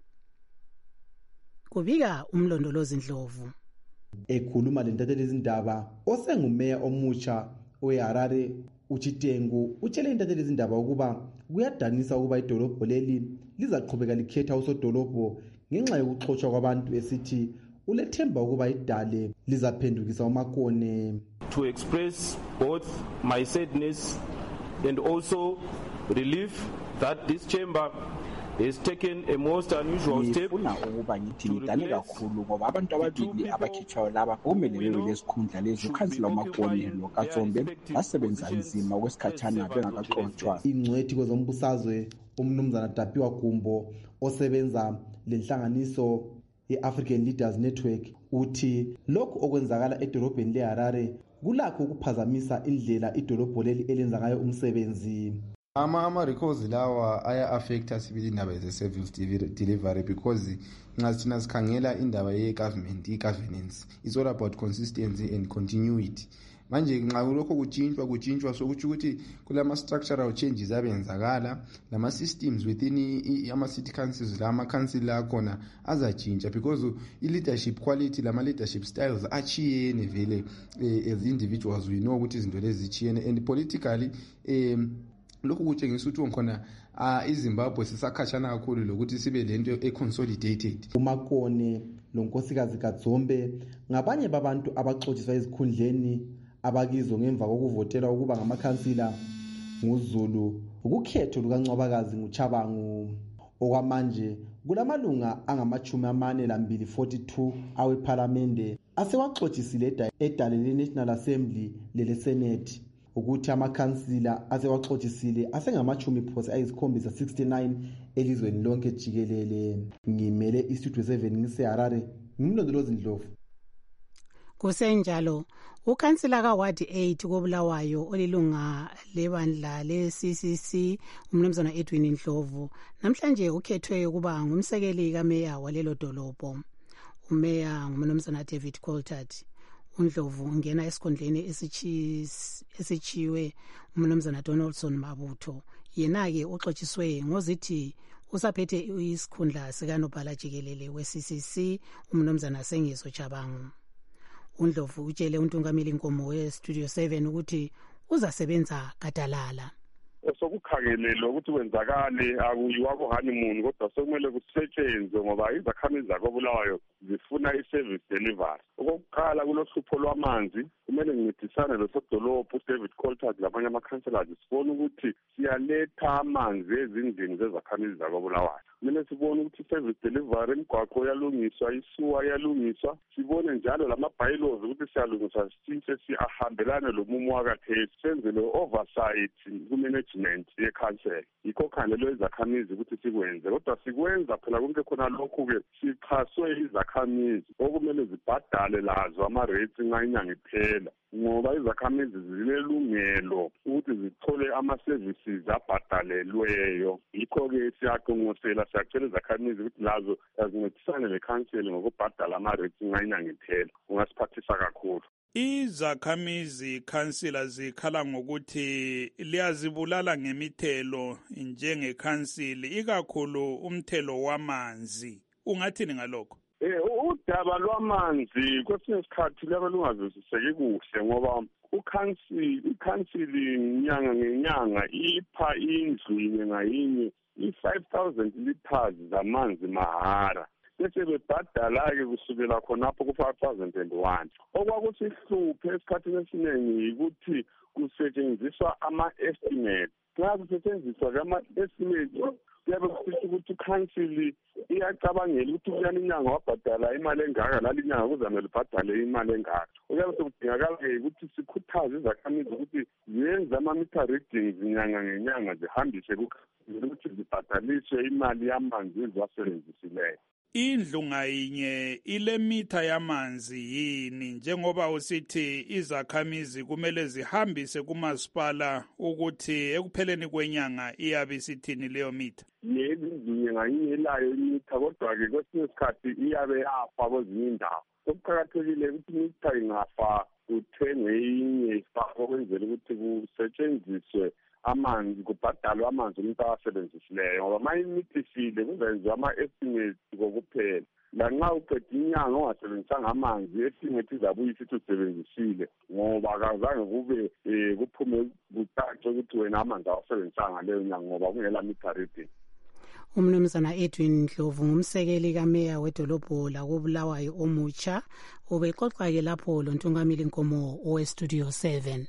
kubika umlondolozi Ndlovu. Ekhuluma lentatheli izindaba osengumeya omutsha weHarare uChitengu utshele intatheli izindaba ukuba kuyadanisa ukuba idolobho leli lizaqhubeka likhetha usodolobho ngenxa yokuxotshwa kwabantu esithi ulethemba ukuba idale lizaphendukisa uMakone. To express both my sadness and also relief that this chamber has taken a most unusual step. Ngifuna ukuba ngithi ngidane kakhulu ngoba abantu ababili abakhitshwayo laba okumeleyo lesikhundla lezi ukhansila uMakone noKadzombe basebenza nzima okwesikhathana bengakaxotshwa. Ingcwethi kwezombusazwe umnumzana Dapiwa Gumbo osebenza lenhlanganiso ye-African Leaders Network uthi lokhu okwenzakala edolobheni leHarare kulakho ukuphazamisa indlela idolobho leli elenza ngayo umsebenzi. ama ama-recalls lawa aya-affecta sibili indaba ze-service delivery because nxa thina sikhangela indaba ye-government i-governance it's all about consistency and continuity. Manje nxa lokho kutshintshwa kutshintshwa sokutsho ukuthi kulama-structural changes abenzakala lama-systems within ama-city councils lama-council akhona azatshintsha because i-leadership quality lama-leadership styles achiyene vele as individuals we know ukuthi izinto lezi zitshiyene and politically um lokhu kutshengisa ukuthi khona iZimbabwe sisakhatshana kakhulu lokuthi sibe lento e-consolidated. uMakone lonkosikazi Kadzombe ngabanye babantu abaxotshiswa ezikhundleni abakizo ngemva kokuvotela ukuba ngamakhansila nguZulu ukukhetho lukaNcwabakazi nguChabangu. Okwamanje kulamalunga angamachumi amane lambili forty-two awephalamende asewaxotshisile edale le-National Assembly lele-Senate, ukuthi amakhansila asewaxotshisile asengamachumi phose ayisikhombisa sixty-nine elizweni lonke jikelele. Ngimele istudio seven ngiseHarare, ngimlondolozi Ndlovu. Kusenjalo ukhansila kaWard eight koBulawayo olilunga lebandla le-C C C umnumzana Edwin Ndlovu namhlanje ukhethwe ukuba ngumsekeli kameya walelo dolobho. Umeya ngumnumzana David Coltart. uNdlovu ungena esikhundleni esichiwe umnumzana Donaldson Mabutho, yena-ke uxotshiswe ngozithi usaphethe isikhundla sikanobhala jikelele we-C C C umnumzana Sengezo Chabangu. uNdlovu utshele untungameli Nkomo we-Studio seven ukuthi uzasebenza gadalala. Sokukhangelelwa ukuthi kwenzakale akuyiwa ku-honeymoon kodwa sekumele kusetshenzwe ngoba izakhamizi zakoBulawayo zifuna i-service delivery. Okokuqala kulohlupho lwamanzi, kumele ngincedisane losodolophu uDavid Coltart labanye amakhanselasi sibone ukuthi siyaletha amanzi ezindlini zezakhamizi zakoBulawayo. Kumele sibone ukuthi i-service delivery imigwaqo yalungiswa, isuwa yalungiswa, sibone njalo lama-bylaws ukuthi siyalungiswa sitshintshe siyahambelane lomumo wakathesi, senze le-oversight ku-management ye-council. Yikho khangelelwe izakhamizi ukuthi sikwenze, kodwa sikwenza phela konke khona lokhu-ke sixhaswe izakhamizi okumele zibhadale lazo ama-rates nxa inyanga iphela, ngoba izakhamizi zilelungelo ukuthi zithole ama-services abhadalelweyo. Yikho-ke siyaqonqosela, siyacela izakhamizi ukuthi lazo azincedisane le-council ngokubhadala ama-rates nxa inyanga iphela. Kungasiphathisa kakhulu. Izakhamizi councilor zikhala ngokuthi liyazibulala ngemithelo njengekhansili, ikakhulu umthelo wamanzi. Ungathini ngalokho? Eh udaba lwamanzi kwesinye isikhathi laba lungazwisiseki kuhle ngoba ukhansili ikhansili nyanga ngenyanga ipha indlu yinye ngayinye i-five thousand liters zamanzi mahara. Bese bebhadala-ke kusukela khonapho ku-five thousand and one. Okwakusihluphe esikhathini esiningi yikuthi kusetshenziswa ama-estimate. Nxa kusetshenziswa ama-estimate kuyabe kusisho ukuthi ukhansili iyacabangela ukuthi kuyani inyanga wabhadala imali engaka lali inyanga kuzamele ubhadale imali engaka. Kuyabe sekudingakala-ke ukuthi sikhuthaze izakhamizi ukuthi ziyenze ama-meter readings inyanga ngenyanga zihambise kukhansili ukuthi zibhadaliswe imali yamanzi eziwasebenzisileyo. Indlu ngayinye ile mitha yamanzi yini njengoba usithi izakhamizi kumele zihambise kumasipala ukuthi ekupheleni kwenyanga iyabe isithini leyo mitha? Yebo, indlu ngayinye ilayo imitha kodwa-ke kwesinye isikhathi iyabe yafa kwezinye indawo. Okuqakathekile ukuthi imitha ingafa kuthengwe inye ifakwe ukwenzela ukuthi kusetshenziswe amanzi, kubhadalwe amanzi umuntu awasebenzisileyo ngoba ma imithi ifile kuzenziwa ama-estimate kokuphela. Lanxa uqeda inyanga ongasebenzisanga amanzi, i-estimate izabuye isithi usebenzisile ngoba akazange kube um kuphume kucace ukuthi wena amanzi awasebenzisanga leyo nyanga ngoba kungela meter reading. Umnumzana Edwin Ndlovu ngumsekeli kameya wedolobho lakobulawayo omutsha ubexoxa-ke lapho loNtungamili Nkomo owestudio seven.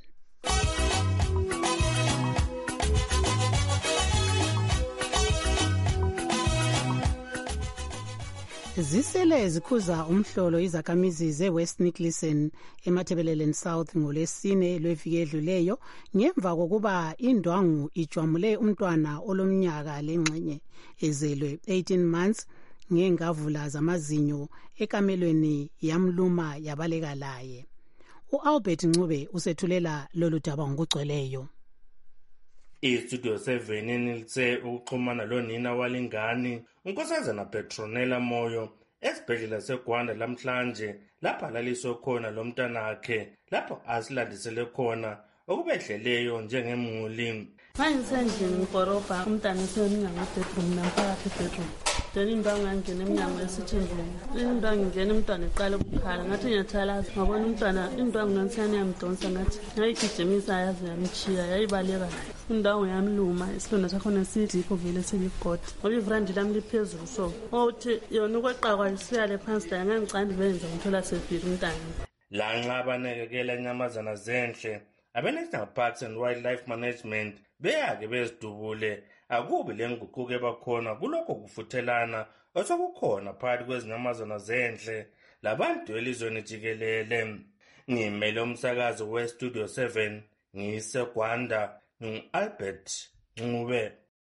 Zisele zikhuza umhlolo izakhamizi ze-West Nicholson eMatabeleland South ngolesine lweviki edluleyo ngemva kokuba indwangu ijwamule umntwana olomnyaka lengxenye ezelwe eighteen months ngengavula zamazinyo ekamelweni yamluma yabaleka laye. U-Albert Ncube usethulela lolu daba ngokugcweleyo. iStudio seven inilise ukuxhumana lonina walingani unkosazana Petronella Moyo esibhedlela seGwanda lamhlanje lapha alaliswe khona lo mntanakhe lapho asilandisele khona okubedleleyo njengemuli. Ngayisendlini ngikoroba umntana eseminyanga bedroom namphakathi bedroom. Then indwangu ngangena eminyango esithendlini. Indwangu ngene umntwana eqala ukukhala ngathi ngiyathalaza ngabona umntwana indwangu nansiyane yamdonsa ngathi ngayigijimisa yaze yamchiya yayibaleka. Indwangu yamluma isilonda sakhona sidipho vele siligodi. Ngoba ivrandi lami liphezulu so. Othi yona ukweqa kwayisiyale phansi la ngangicanda benza ngithola sefika umntana. Lanxa abanakekela inyamazana zenhle abe-National Parks and Wildlife Management beyake bezidubule akubi lenguquko ebakhona kulokho kufuthelana osokukhona phakathi kwezinyamazana zenhle labantu elizweni jikelele. Ngimele umsakazi weStudio seven ngiseGwanda ngu-Albert Ncube.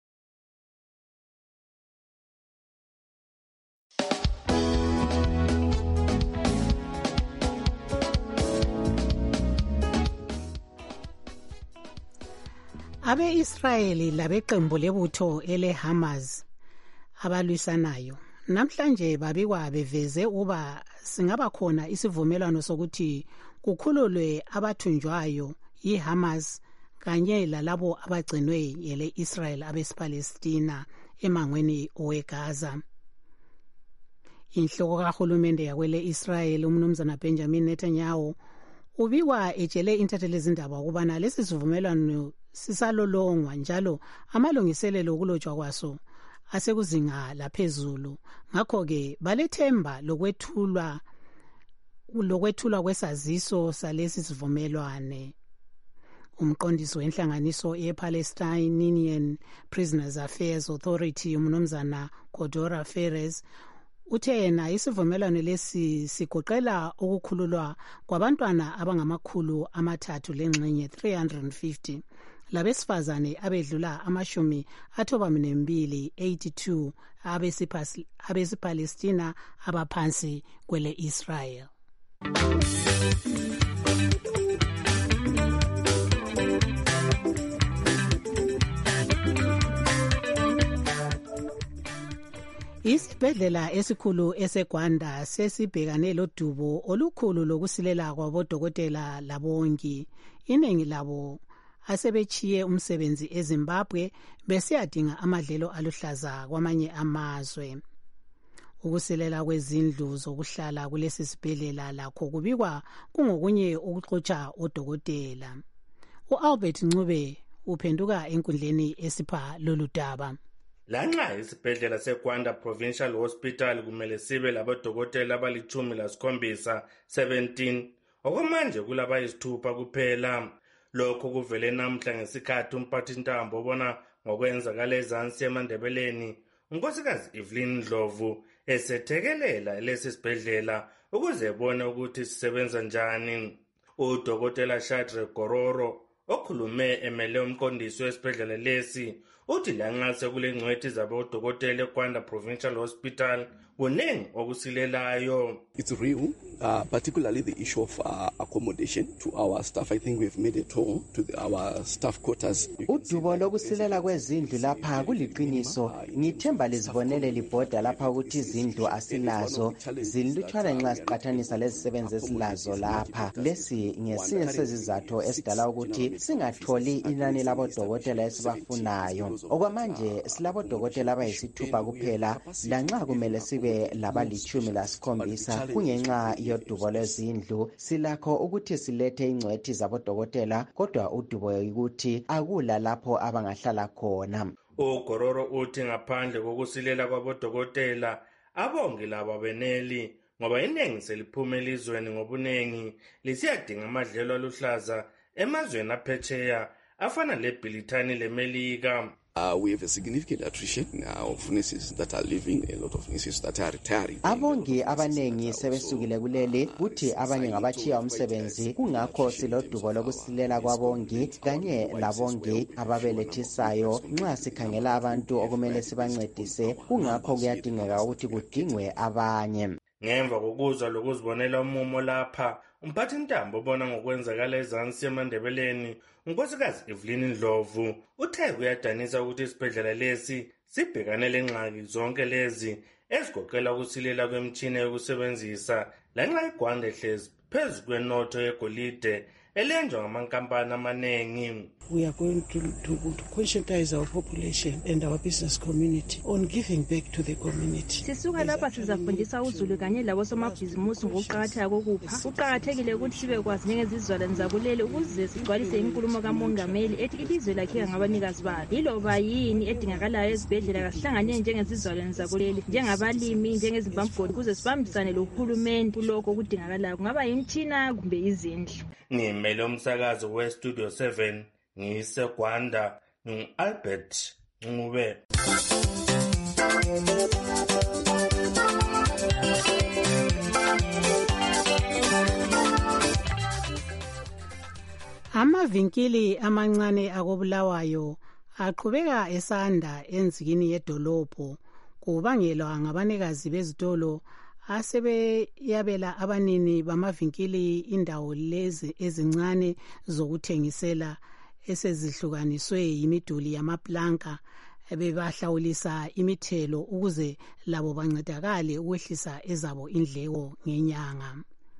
Abe-Israyeli labeqembu lebutho ele-Hamas abalwisanayo namhlanje babikwa beveze uba singaba khona isivumelwano sokuthi kukhululwe abathunjwayo yi-Hamas kanye lalabo abagcinwe yele-Israel abesipalestina emangweni oweGaza. Inhloko kahulumende yakwele-Israel umnumzana Benjamin Netanyahu ubikwa etshele intatheli zindaba ukubana lesi sivumelwano sisalolongwa njalo amalungiselelo okulotshwa kwaso asekuzinga laphezulu. Ngakho-ke balethemba lokwethulwa lokwethulwa kwesaziso salesi sivumelwane. Umqondisi wenhlanganiso ye-Palestinian Prisoners Affairs Authority umnumzana Kodora Ferez uthe yena isivumelwano lesi sigoqela ukukhululwa kwabantwana abangamakhulu amathathu lengxenye three hundred fifty labesifazane abedlula amashumi athoba nembili eighty-two abesipalestina abaphansi kwele Israel. Isibhedlela esikhulu eseGwanda sesibhekane lodubo olukhulu lokusilela kwabodokotela labongi. Iningi labo asebechiye umsebenzi eZimbabwe besiyadinga amadlelo aluhlaza kwamanye amazwe. Ukusilela kwezindlu zokuhlala kulesi sibhedlela lakho kubikwa kungokunye ukuxotsha odokotela. U-Albert Ncube uphenduka enkundleni esipha lolu daba. Lanxa isibhedlela seGwanda Provincial Hospital kumele sibe labodokotela abalichumi lasikhombisa seventeen okwamanje kulabayisithupha kuphela. Lokho kuvele namhla ngesikhathi umphathintambo obona ngokwenzakala ezansi eMandebeleni, unkosikazi Evelyn Ndlovu esethekelela lesi sibhedlela ukuze ebone ukuthi sisebenza njani. Udokotela Shadrack Gororo okhulume emele umqondisi wesibhedlela lesi uthi lanxa sekule ngcwethi zabodokotela eKwanda Provincial Hospital kuningi okusilelayo. It's real, uh, particularly the issue of uh, accommodation to our staff. I think we've made it home to the, our staff quarters. Udubo lokusilela kwezindlu lapha kuliqiniso. Ngithemba lizibonele libhoda lapha ukuthi izindlu asilazo. Zilutshwana nxa siqathanisa lezisebenzi esilazo lapha. Lesi ngesinye sezizathu esidala ukuthi singatholi inani labodokotela esibafunayo. Okwamanje silabodokotela abayisithupha kuphela lanxa kumele sibe labalitshumi lasikhombisa kungenxa yodubo lwezindlu. Silakho ukuthi silethe ingcwethi zabodokotela kodwa udubo ukuthi akula lapho abangahlala khona. uGororo uthi ngaphandle kokusilela kwabodokotela abongi laba beneli ngoba iningi seliphuma elizweni ngobunengi lisiyadinga amadlelo aluhlaza emazweni aphetsheya afana leBrithani leMelika. Uh, we have a significant attrition uh, of nurses that are leaving, a lot of nurses that are retiring. Abongi abanengi sebesukile kuleli kuthi abanye ngabachiya umsebenzi kungakho silodubo lokusilela kwabongi kanye labongi ababelethisayo nxa sikhangela abantu okumele sibancedise kungakho kuyadingeka ukuthi kudingwe abanye. Ngemva kokuzwa lokuzibonela umumo lapha umphathi ntambo obona ngokwenzakala ezansi eMandebeleni unkosikazi Evelyn Ndlovu uthe kuyadanisa ukuthi isibhedlela lesi sibhekane lengxaki zonke lezi ezigoqela ukusilela kwemtshini yokusebenzisa lanxa iGwanda ehlezi phezu kwenotho yegolide elenjwa ngamankampani amaningi. We are going to, to, to conscientize our population and our business community on giving back to the community. Sisuka lapha sizafundisa uzulu kanye labo somabhizimusi ngokuqakatheka kokupha. Kuqakathekile ukuthi sibe kwazi njengezizwana zakuleli ukuze sigcwalise inkulumo kamongameli ethi ilizwe lakheka ngabanikazi balo. Yiloba yini edingakalayo ezibhedlela kasihlangane njengezizwana zakuleli njengabalimi njengezimbamboli ukuze sibambisane lohulumeni kulokho okudingakalayo kungaba imtshina kumbe izindlu. Ngimele umsakazo weStudio seven ngiseGwanda ngu-Albert Ncube. Amavinkili amancane akobulawayo aqhubeka esanda enzikini yedolobho kubangelwa ngabanikazi bezitolo asebeyabela abanini bamavinkili indawo lezi ezincane zokuthengisela esezihlukaniswe yimiduli yamaplanka bebahlawulisa imithelo ukuze labo bancedakale ukwehlisa ezabo indleko ngenyanga.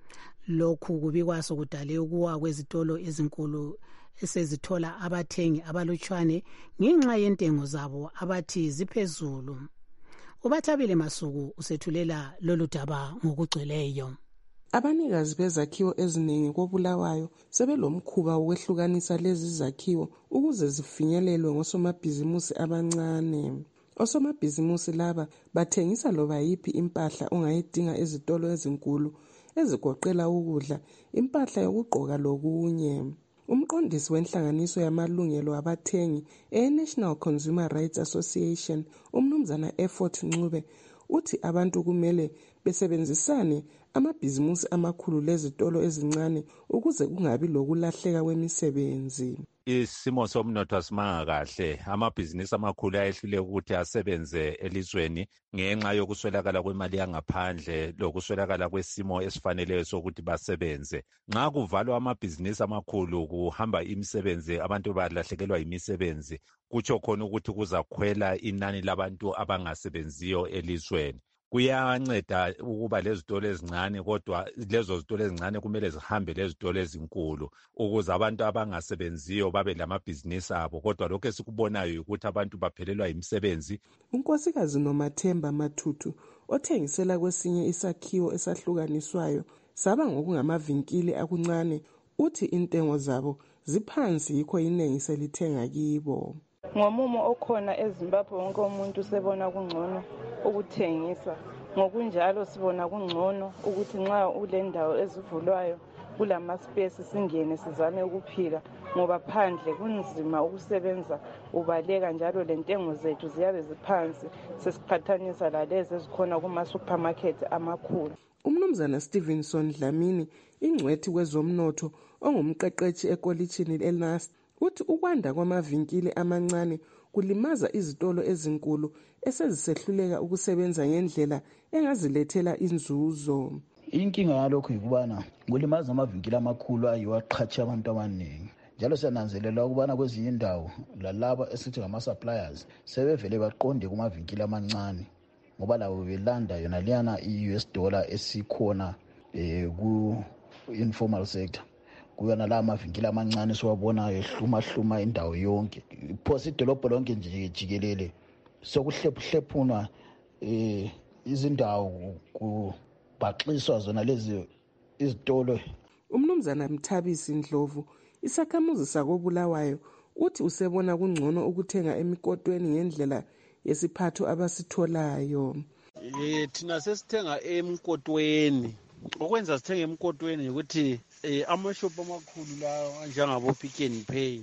Lokhu kubikwa sokudale ukuwa kwezitolo ezinkulu esezithola abathengi abalutshwane ngenxa yentengo zabo abathi ziphezulu. Ubathabile Masuku usethulela lolu daba ngokugcweleyo. Abanikazi bezakhiwo eziningi kobulawayo sebelomkhuba wokwehlukanisa lezi zakhiwo ukuze zifinyelelwe ngosomabhizimusi abancane. Osomabhizimusi laba bathengisa loba yiphi impahla ongayidinga ezitolo ezinkulu ezigoqela ukudla, impahla yokugqoka lokunye. Umqondisi wenhlanganiso yamalungelo abathengi e-National Consumer Rights Association, umnumzana Effort Ncube, uthi abantu kumele besebenzisane amabhizimusi amakhulu lezitolo ezincane ukuze kungabi lokulahleka kwemisebenzi. Isimo somnotho simanga kahle, amabhizinisi amakhulu ayehlule ukuthi asebenze elizweni ngenxa yokuswelakala kwemali yangaphandle lokuswelakala kwesimo esifaneleyo sokuthi basebenze. Nxa kuvalwa amabhizinisi amakhulu kuhamba imisebenzi, abantu balahlekelwa imisebenzi, kutsho khona ukuthi kuzakhwela inani labantu abangasebenziyo elizweni. Kuyanceda ukuba lezitolo ezincane, kodwa lezo zitolo ezincane kumele zihambe lezitolo ezinkulu ukuze abantu abangasebenziyo babe lamabhizinisi abo, kodwa lokho esikubonayo ukuthi abantu baphelelwa imisebenzi. Unkosikazi Nomathemba Mathuthu othengisela kwesinye isakhiwo esahlukaniswayo saba ngokungamavinkili akuncane uthi intengo zabo ziphansi yikho inengi selithenga kibo. Ngomumo okhona eZimbabwe wonke umuntu sebona kungcono ukuthengisa. Ngokunjalo sibona kungcono ukuthi nxa ule ndawo ezivulwayo kulama-space singene sizame ukuphila, ngoba phandle kunzima ukusebenza ubaleka, njalo lentengo zethu ziyabe ziphansi sesiqhathanisa lalezi ezikhona kuma-supermarket amakhulu. Umnumzana Stevenson Dlamini, ingcwethi kwezomnotho ongumqeqeshi ekolitshini eNAST, uthi ukwanda kwamavinkili amancane kulimaza izitolo ezinkulu esezisehluleka ukusebenza ngendlela engazilethela inzuzo. Inkinga yalokho yikubana kulimaza amavinkili amakhulu ayiwo aqhatsha abantu abaningi, njalo siyananzelela ukubana kwezinye indawo lalaba esithi ngama-suppliers sebevele baqonde kumavinkili amancane ngoba labo belanda yona liyana i-U S dollar esikhona eh, ku-informal sector. Kuyona la mavinkili amancane siwabona ehluma hluma indawo yonke, phosi idolobho lonke nje jikelele sokuhlephuhlephuna eh, izindawo kubhaxiswa zona lezi izitolo. Umnumzana Mthabisi Ndlovu, isakhamuzi sakobulawayo, uthi usebona kungcono ukuthenga emikotweni ngendlela yesiphatho abasitholayo. Eh thina sesithenga emkotweni. Okwenza sithenga emkotweni ukuthi eh amashop amakhulu la njengabo Pick n Pay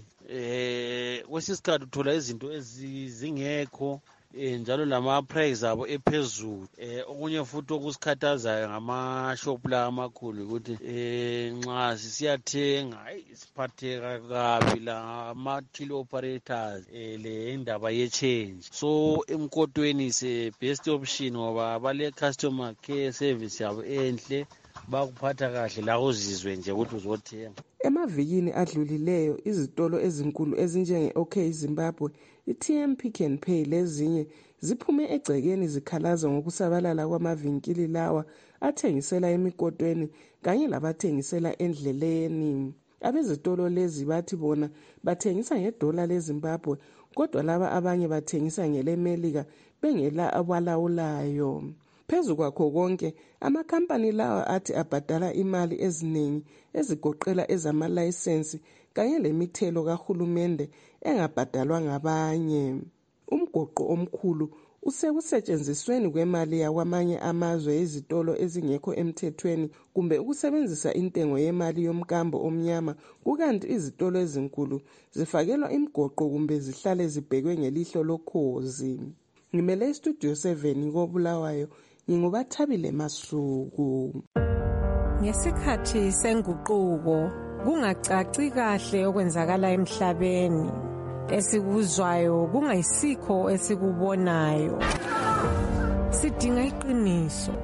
eh kwesisikhathi uthola izinto ezingekho eh njalo lama price abo ephezulu. Eh okunye futhi okusikhathazayo ngama shop la amakhulu ukuthi eh nxa sisiyathenga isiphatheka kabi la ama till operators eh le indaba ye change. So emkotweni is best option ngoba bale customer care service yabo enhle, bakuphatha kahle la uzizwe nje ukuthi uzothenga. Emavikini adlulileyo izitolo ezinkulu ezinjenge OK Zimbabwe, i-T M Pick n Pay lezinye ziphume egcekeni zikhalaza ngokusabalala kwamavinkili lawa athengisela emikotweni kanye labathengisela endleleni. Abezitolo lezi bathi bona bathengisa ngedola leZimbabwe, kodwa laba abanye bathengisa ngelemelika bengela abalawulayo. Phezu kwakho konke, amakhampani lawa athi abhadala imali eziningi ezigoqela ezamalayisensi kanye lemithelo kahulumende engabhadalwa ngabanye. Umgoqo omkhulu usekusetshenzisweni kwemali yakwamanye amazwe ezitolo ezingekho emthethweni kumbe ukusebenzisa intengo yemali yomkambo omnyama, kukanti izitolo ezinkulu zifakelwa imgoqo kumbe zihlale zibhekwe ngelihlo lokhozi. Ngimele istudio seven koBulawayo, ngingubathabile Masuku. Ngesikhathi senguquko kungacaci kahle okwenzakala emhlabeni, esikuzwayo kungayisikho esikubonayo. Sidinga iqiniso,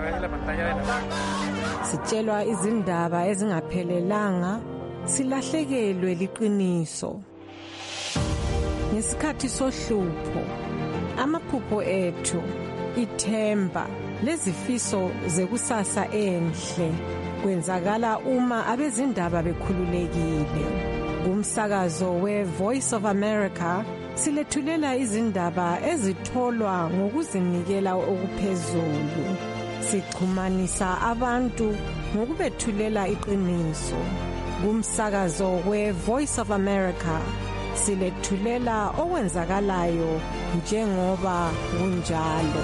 sitshelwa izindaba ezingaphelelanga, silahlekelwe liqiniso. Ngesikhathi sohlupho, amaphupho ethu, ithemba lezifiso zekusasa enhle kwenzakala uma abezindaba bekhululekile. Kumsakazo we-Voice of America silethulela izindaba ezitholwa ngokuzinikela okuphezulu. Sichumanisa abantu ngokubethulela iqiniso. Kumsakazo we-Voice of America silethulela okwenzakalayo njengoba kunjalo.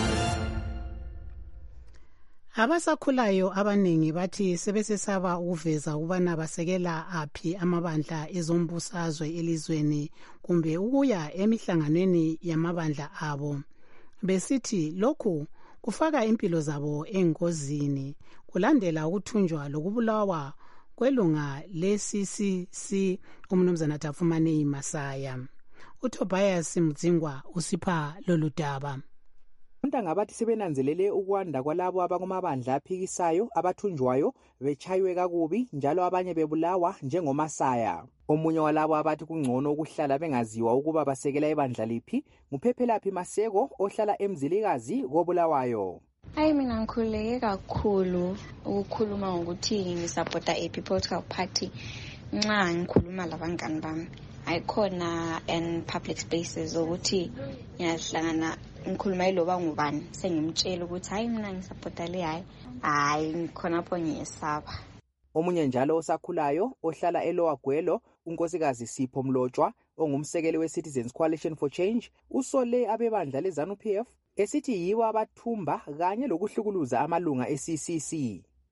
Abasakhulayo abaningi bathi sebesesaba ukuveza ukubana basekela aphi amabandla ezombusazwe elizweni kumbe ukuya emihlanganweni yamabandla abo. Besithi lokhu kufaka impilo zabo engozini kulandela ukuthunjwa lokubulawa kwelunga le-C C C umnumzana Tafumanei Masaya. uTobias Mdzingwa usipha lolu daba. Untanga bathi sebenanzelele ukwanda kwalabo abakumabandla aphikisayo abathunjwayo bechaywe kakubi njalo abanye bebulawa njengoMasaya. Omunye walabo abathi kungcono ukuhlala bengaziwa ukuba basekela ibandla liphi nguPhephelaphi Maseko ohlala eMzilikazi koBulawayo. Hayi mina ngikhululeke kakhulu ukukhuluma ngokuthi ngisupporta a political party nxa ngikhuluma labangani bami. Ayikhona in public spaces ukuthi ngiyahlangana ngikhuluma iloba ngubani sengimtshela ukuthi hayi mina ngisupporta le hayi hayi ngikhonapho ngiyesaba. Omunye njalo osakhulayo ohlala eLower Gwelo unkosikazi Sipho Mlotshwa ongumsekeli we-Citizens Coalition for Change usole abebandla leZANU P F esithi yiwo abathumba kanye lokuhlukuluza amalunga e-C C C.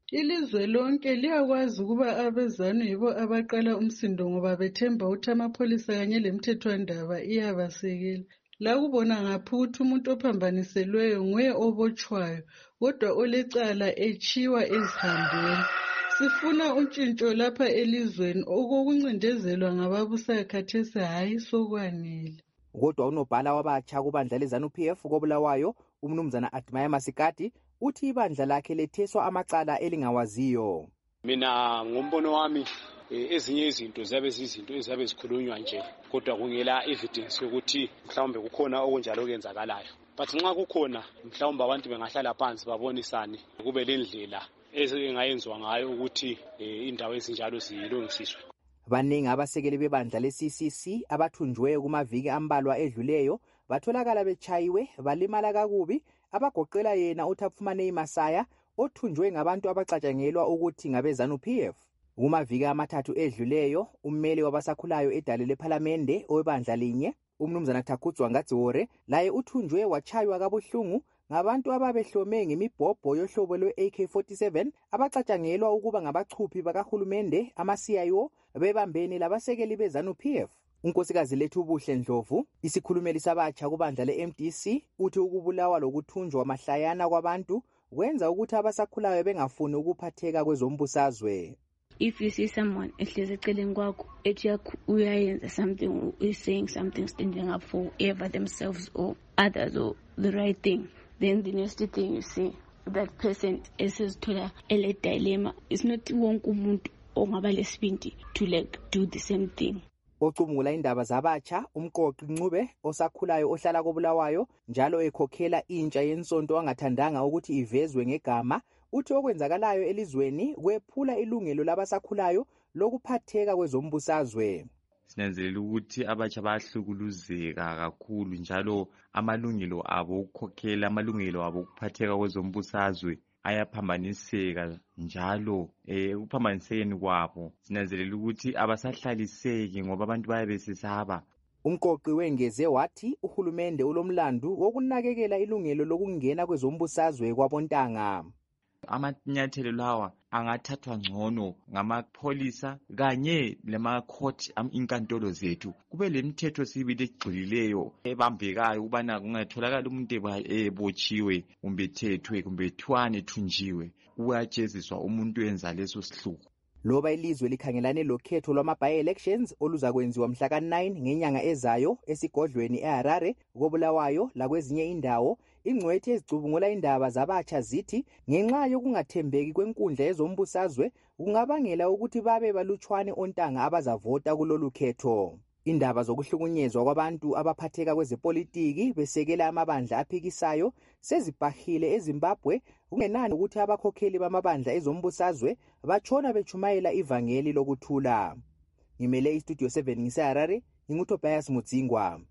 ilizwe lonke liyakwazi ukuba abezanu yibo abaqala umsindo ngoba bethemba ukuthi amapholisa kanye lemthethwandaba iyabasekela. La kubona ngapha ukuthi umuntu ophambaniselweyo nguye obotshwayo, kodwa olecala echiwa ezihambeni. Sifuna utshintsho lapha elizweni, okokuncindezelwa ngababusayo khathesi hayi sokwanele. Kodwa unobhala wabatsha kubandla leZANU P F koBulawayo, umnumzana Admire Masikati, uthi ibandla lakhe letheswa amacala elingawaziyo. Mina ngombono wami ezinye izinto ziyabe zizinto eziyabe zikhulunywa nje, kodwa kungela evidence yokuthi mhlawumbe kukhona okunjalo okwenzakalayo. But nxa kukhona mhlawumbe abantu bengahlala phansi babonisane kube lendlela ezingayenziwa ngayo ukuthi indawo ezinjalo zilungisiswe. Baningi abasekeli bebandla le-C C C abathunjwe kumaviki ambalwa edluleyo batholakala bechayiwe balimala kakubi, abagoqela yena uThapfumane Masaya othunjwe ngabantu abacatshangelwa ukuthi ngabeZANU P F. Kumaviki amathathu edluleyo, ummeli wabasakhulayo edale lephalamende owebandla linye, umnumzana Thakudzwa Ngadziwore, laye uthunjwe wachaywa kabuhlungu ngabantu ababehlome ngemibhobho yohlobo lwe-A K forty-seven abacatshangelwa ukuba ngabachuphi bakahulumende ama-C I O bebambene labasekeli beZANU P F. Unkosikazi Lethu Buhle Ndlovu, isikhulumeli sabatsha kubandla le-M D C, uthi ukubulawa lokuthunjwa mahlayana kwabantu kwenza ukuthi abasakhulayo bengafuni ukuphatheka kwezombusazwe. If you see someone ehlezi eceleni kwakho ethi uyayenza something, is saying something, standing up for either themselves or others or the right thing, then the next thing you see that person esizithola ele dilemma. It's not wonke umuntu ongaba lesibindi to like do the same thing. Ocubungula indaba zabatsha umqoqi Ncube osakhulayo ohlala koBulawayo njalo ekhokhela intsha yensonto angathandanga ukuthi ivezwe ngegama, uthi okwenzakalayo elizweni kwephula ilungelo labasakhulayo lokuphatheka kwezombusazwe. Sinanzelela ukuthi abatsha bayahlukuluzeka kakhulu njalo amalungelo abo ukukhokhela amalungelo abo ukuphatheka kwezombusazwe ayaphambaniseka njalo eh ukuphambanisekeni kwabo sinanzelela ukuthi abasahlaliseki ngoba abantu bayabesesaba. Umqoqi wengeze wathi uhulumende ulomlandu wokunakekela ilungelo lokungena kwezombusazwe kwabontanga. Amanyathelo lawa angathathwa ngcono ngamapholisa kanye lema-court inkantolo zethu, kube lemithetho sibili egxilileyo ebambekayo ukubana kungatholakala umuntu ebotshiwe kumbe ethethwe kumbe ethwane ethunjiwe uyajeziswa umuntu enza leso sihluku. Loba ilizwe likhangelane lokhetho lwama-by-elections oluzakwenziwa mhla ka nine ngenyanga ezayo esigodlweni eHarare koBulawayo lakwezinye indawo, ingcwethi ezicubungula indaba zabatsha zithi ngenxa yokungathembeki kwenkundla yezombusazwe kungabangela ukuthi babe balutshwane ontanga abazavota kulolu khetho. Indaba zokuhlukunyezwa kwabantu abaphatheka kwezepolitiki besekela amabandla aphikisayo sezibhahile eZimbabwe, kungenani ukuthi abakhokheli bamabandla ezombusazwe batshona bechumayela ivangeli lokuthula. Ngimele iStudio seven ngiseHarare, nginguTobias Mudzingwa.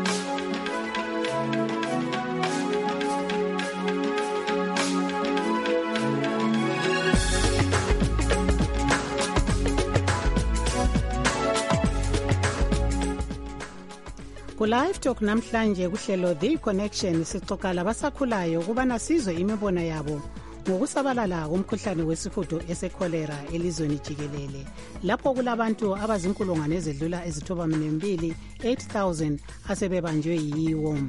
Ku-Live Talk namhlanje kuhlelo The Connection sixoxa labasakhulayo ukubana sizwe imibono yabo ngokusabalala komkhuhlane wesihudo esekholera elizweni jikelele, lapho kulabantu abazinkulungwane ezedlula ezithoba mbili eight thousand asebebanjwe yiwo.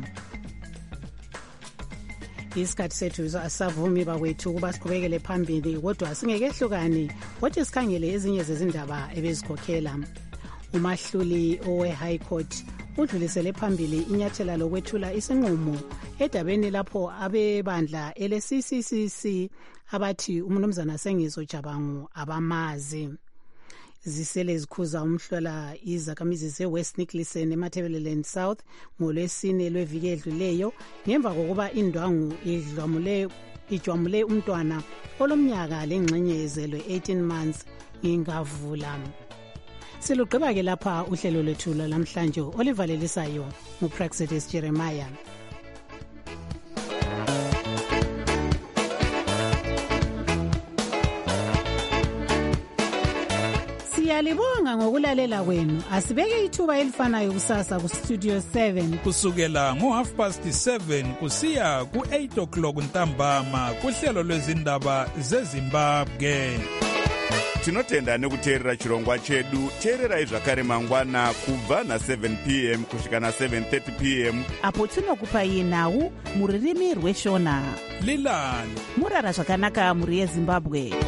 Isikhathi sethu asavumi bakwethu ukuba siqhubekele phambili, kodwa singekehlukani kodwa sikhangele ezinye zezindaba ebezikhokhela. Umahluli owe-High Court udlulisele phambili inyathela lokwethula isinqumo edabeni lapho abebandla ele-C C C C abathi umnumzana Sengizo Jabangu abamazi. Zisele zikhuza umhlola izakhamizi ze-West Nicholson eMatabeleland South ngolwesine lweviki edluleyo ngemva kokuba indwangu idlwamule ijwamule umntwana olomnyaka lengxenye ezelwe eighteen months ingavula. Silugqiba ke lapha uhlelo lwethu lamhlanje olivalelisayo nguPraxedis Jeremiah. Siyalibonga ngokulalela kwenu. Asibeke ithuba elifanayo kusasa ku Studio seven kusukela ngo half past seven kusiya ku eight o'clock ntambama kuhlelo lwezindaba zeZimbabwe. Tinotenda nekuteerera chirongwa chedu. Teererai zvakare mangwana kubva na seven p m kusvika na seven thirty p m apo tinokupai nhau muririmi rweshona. Lilani murara zvakanaka muri yeZimbabwe.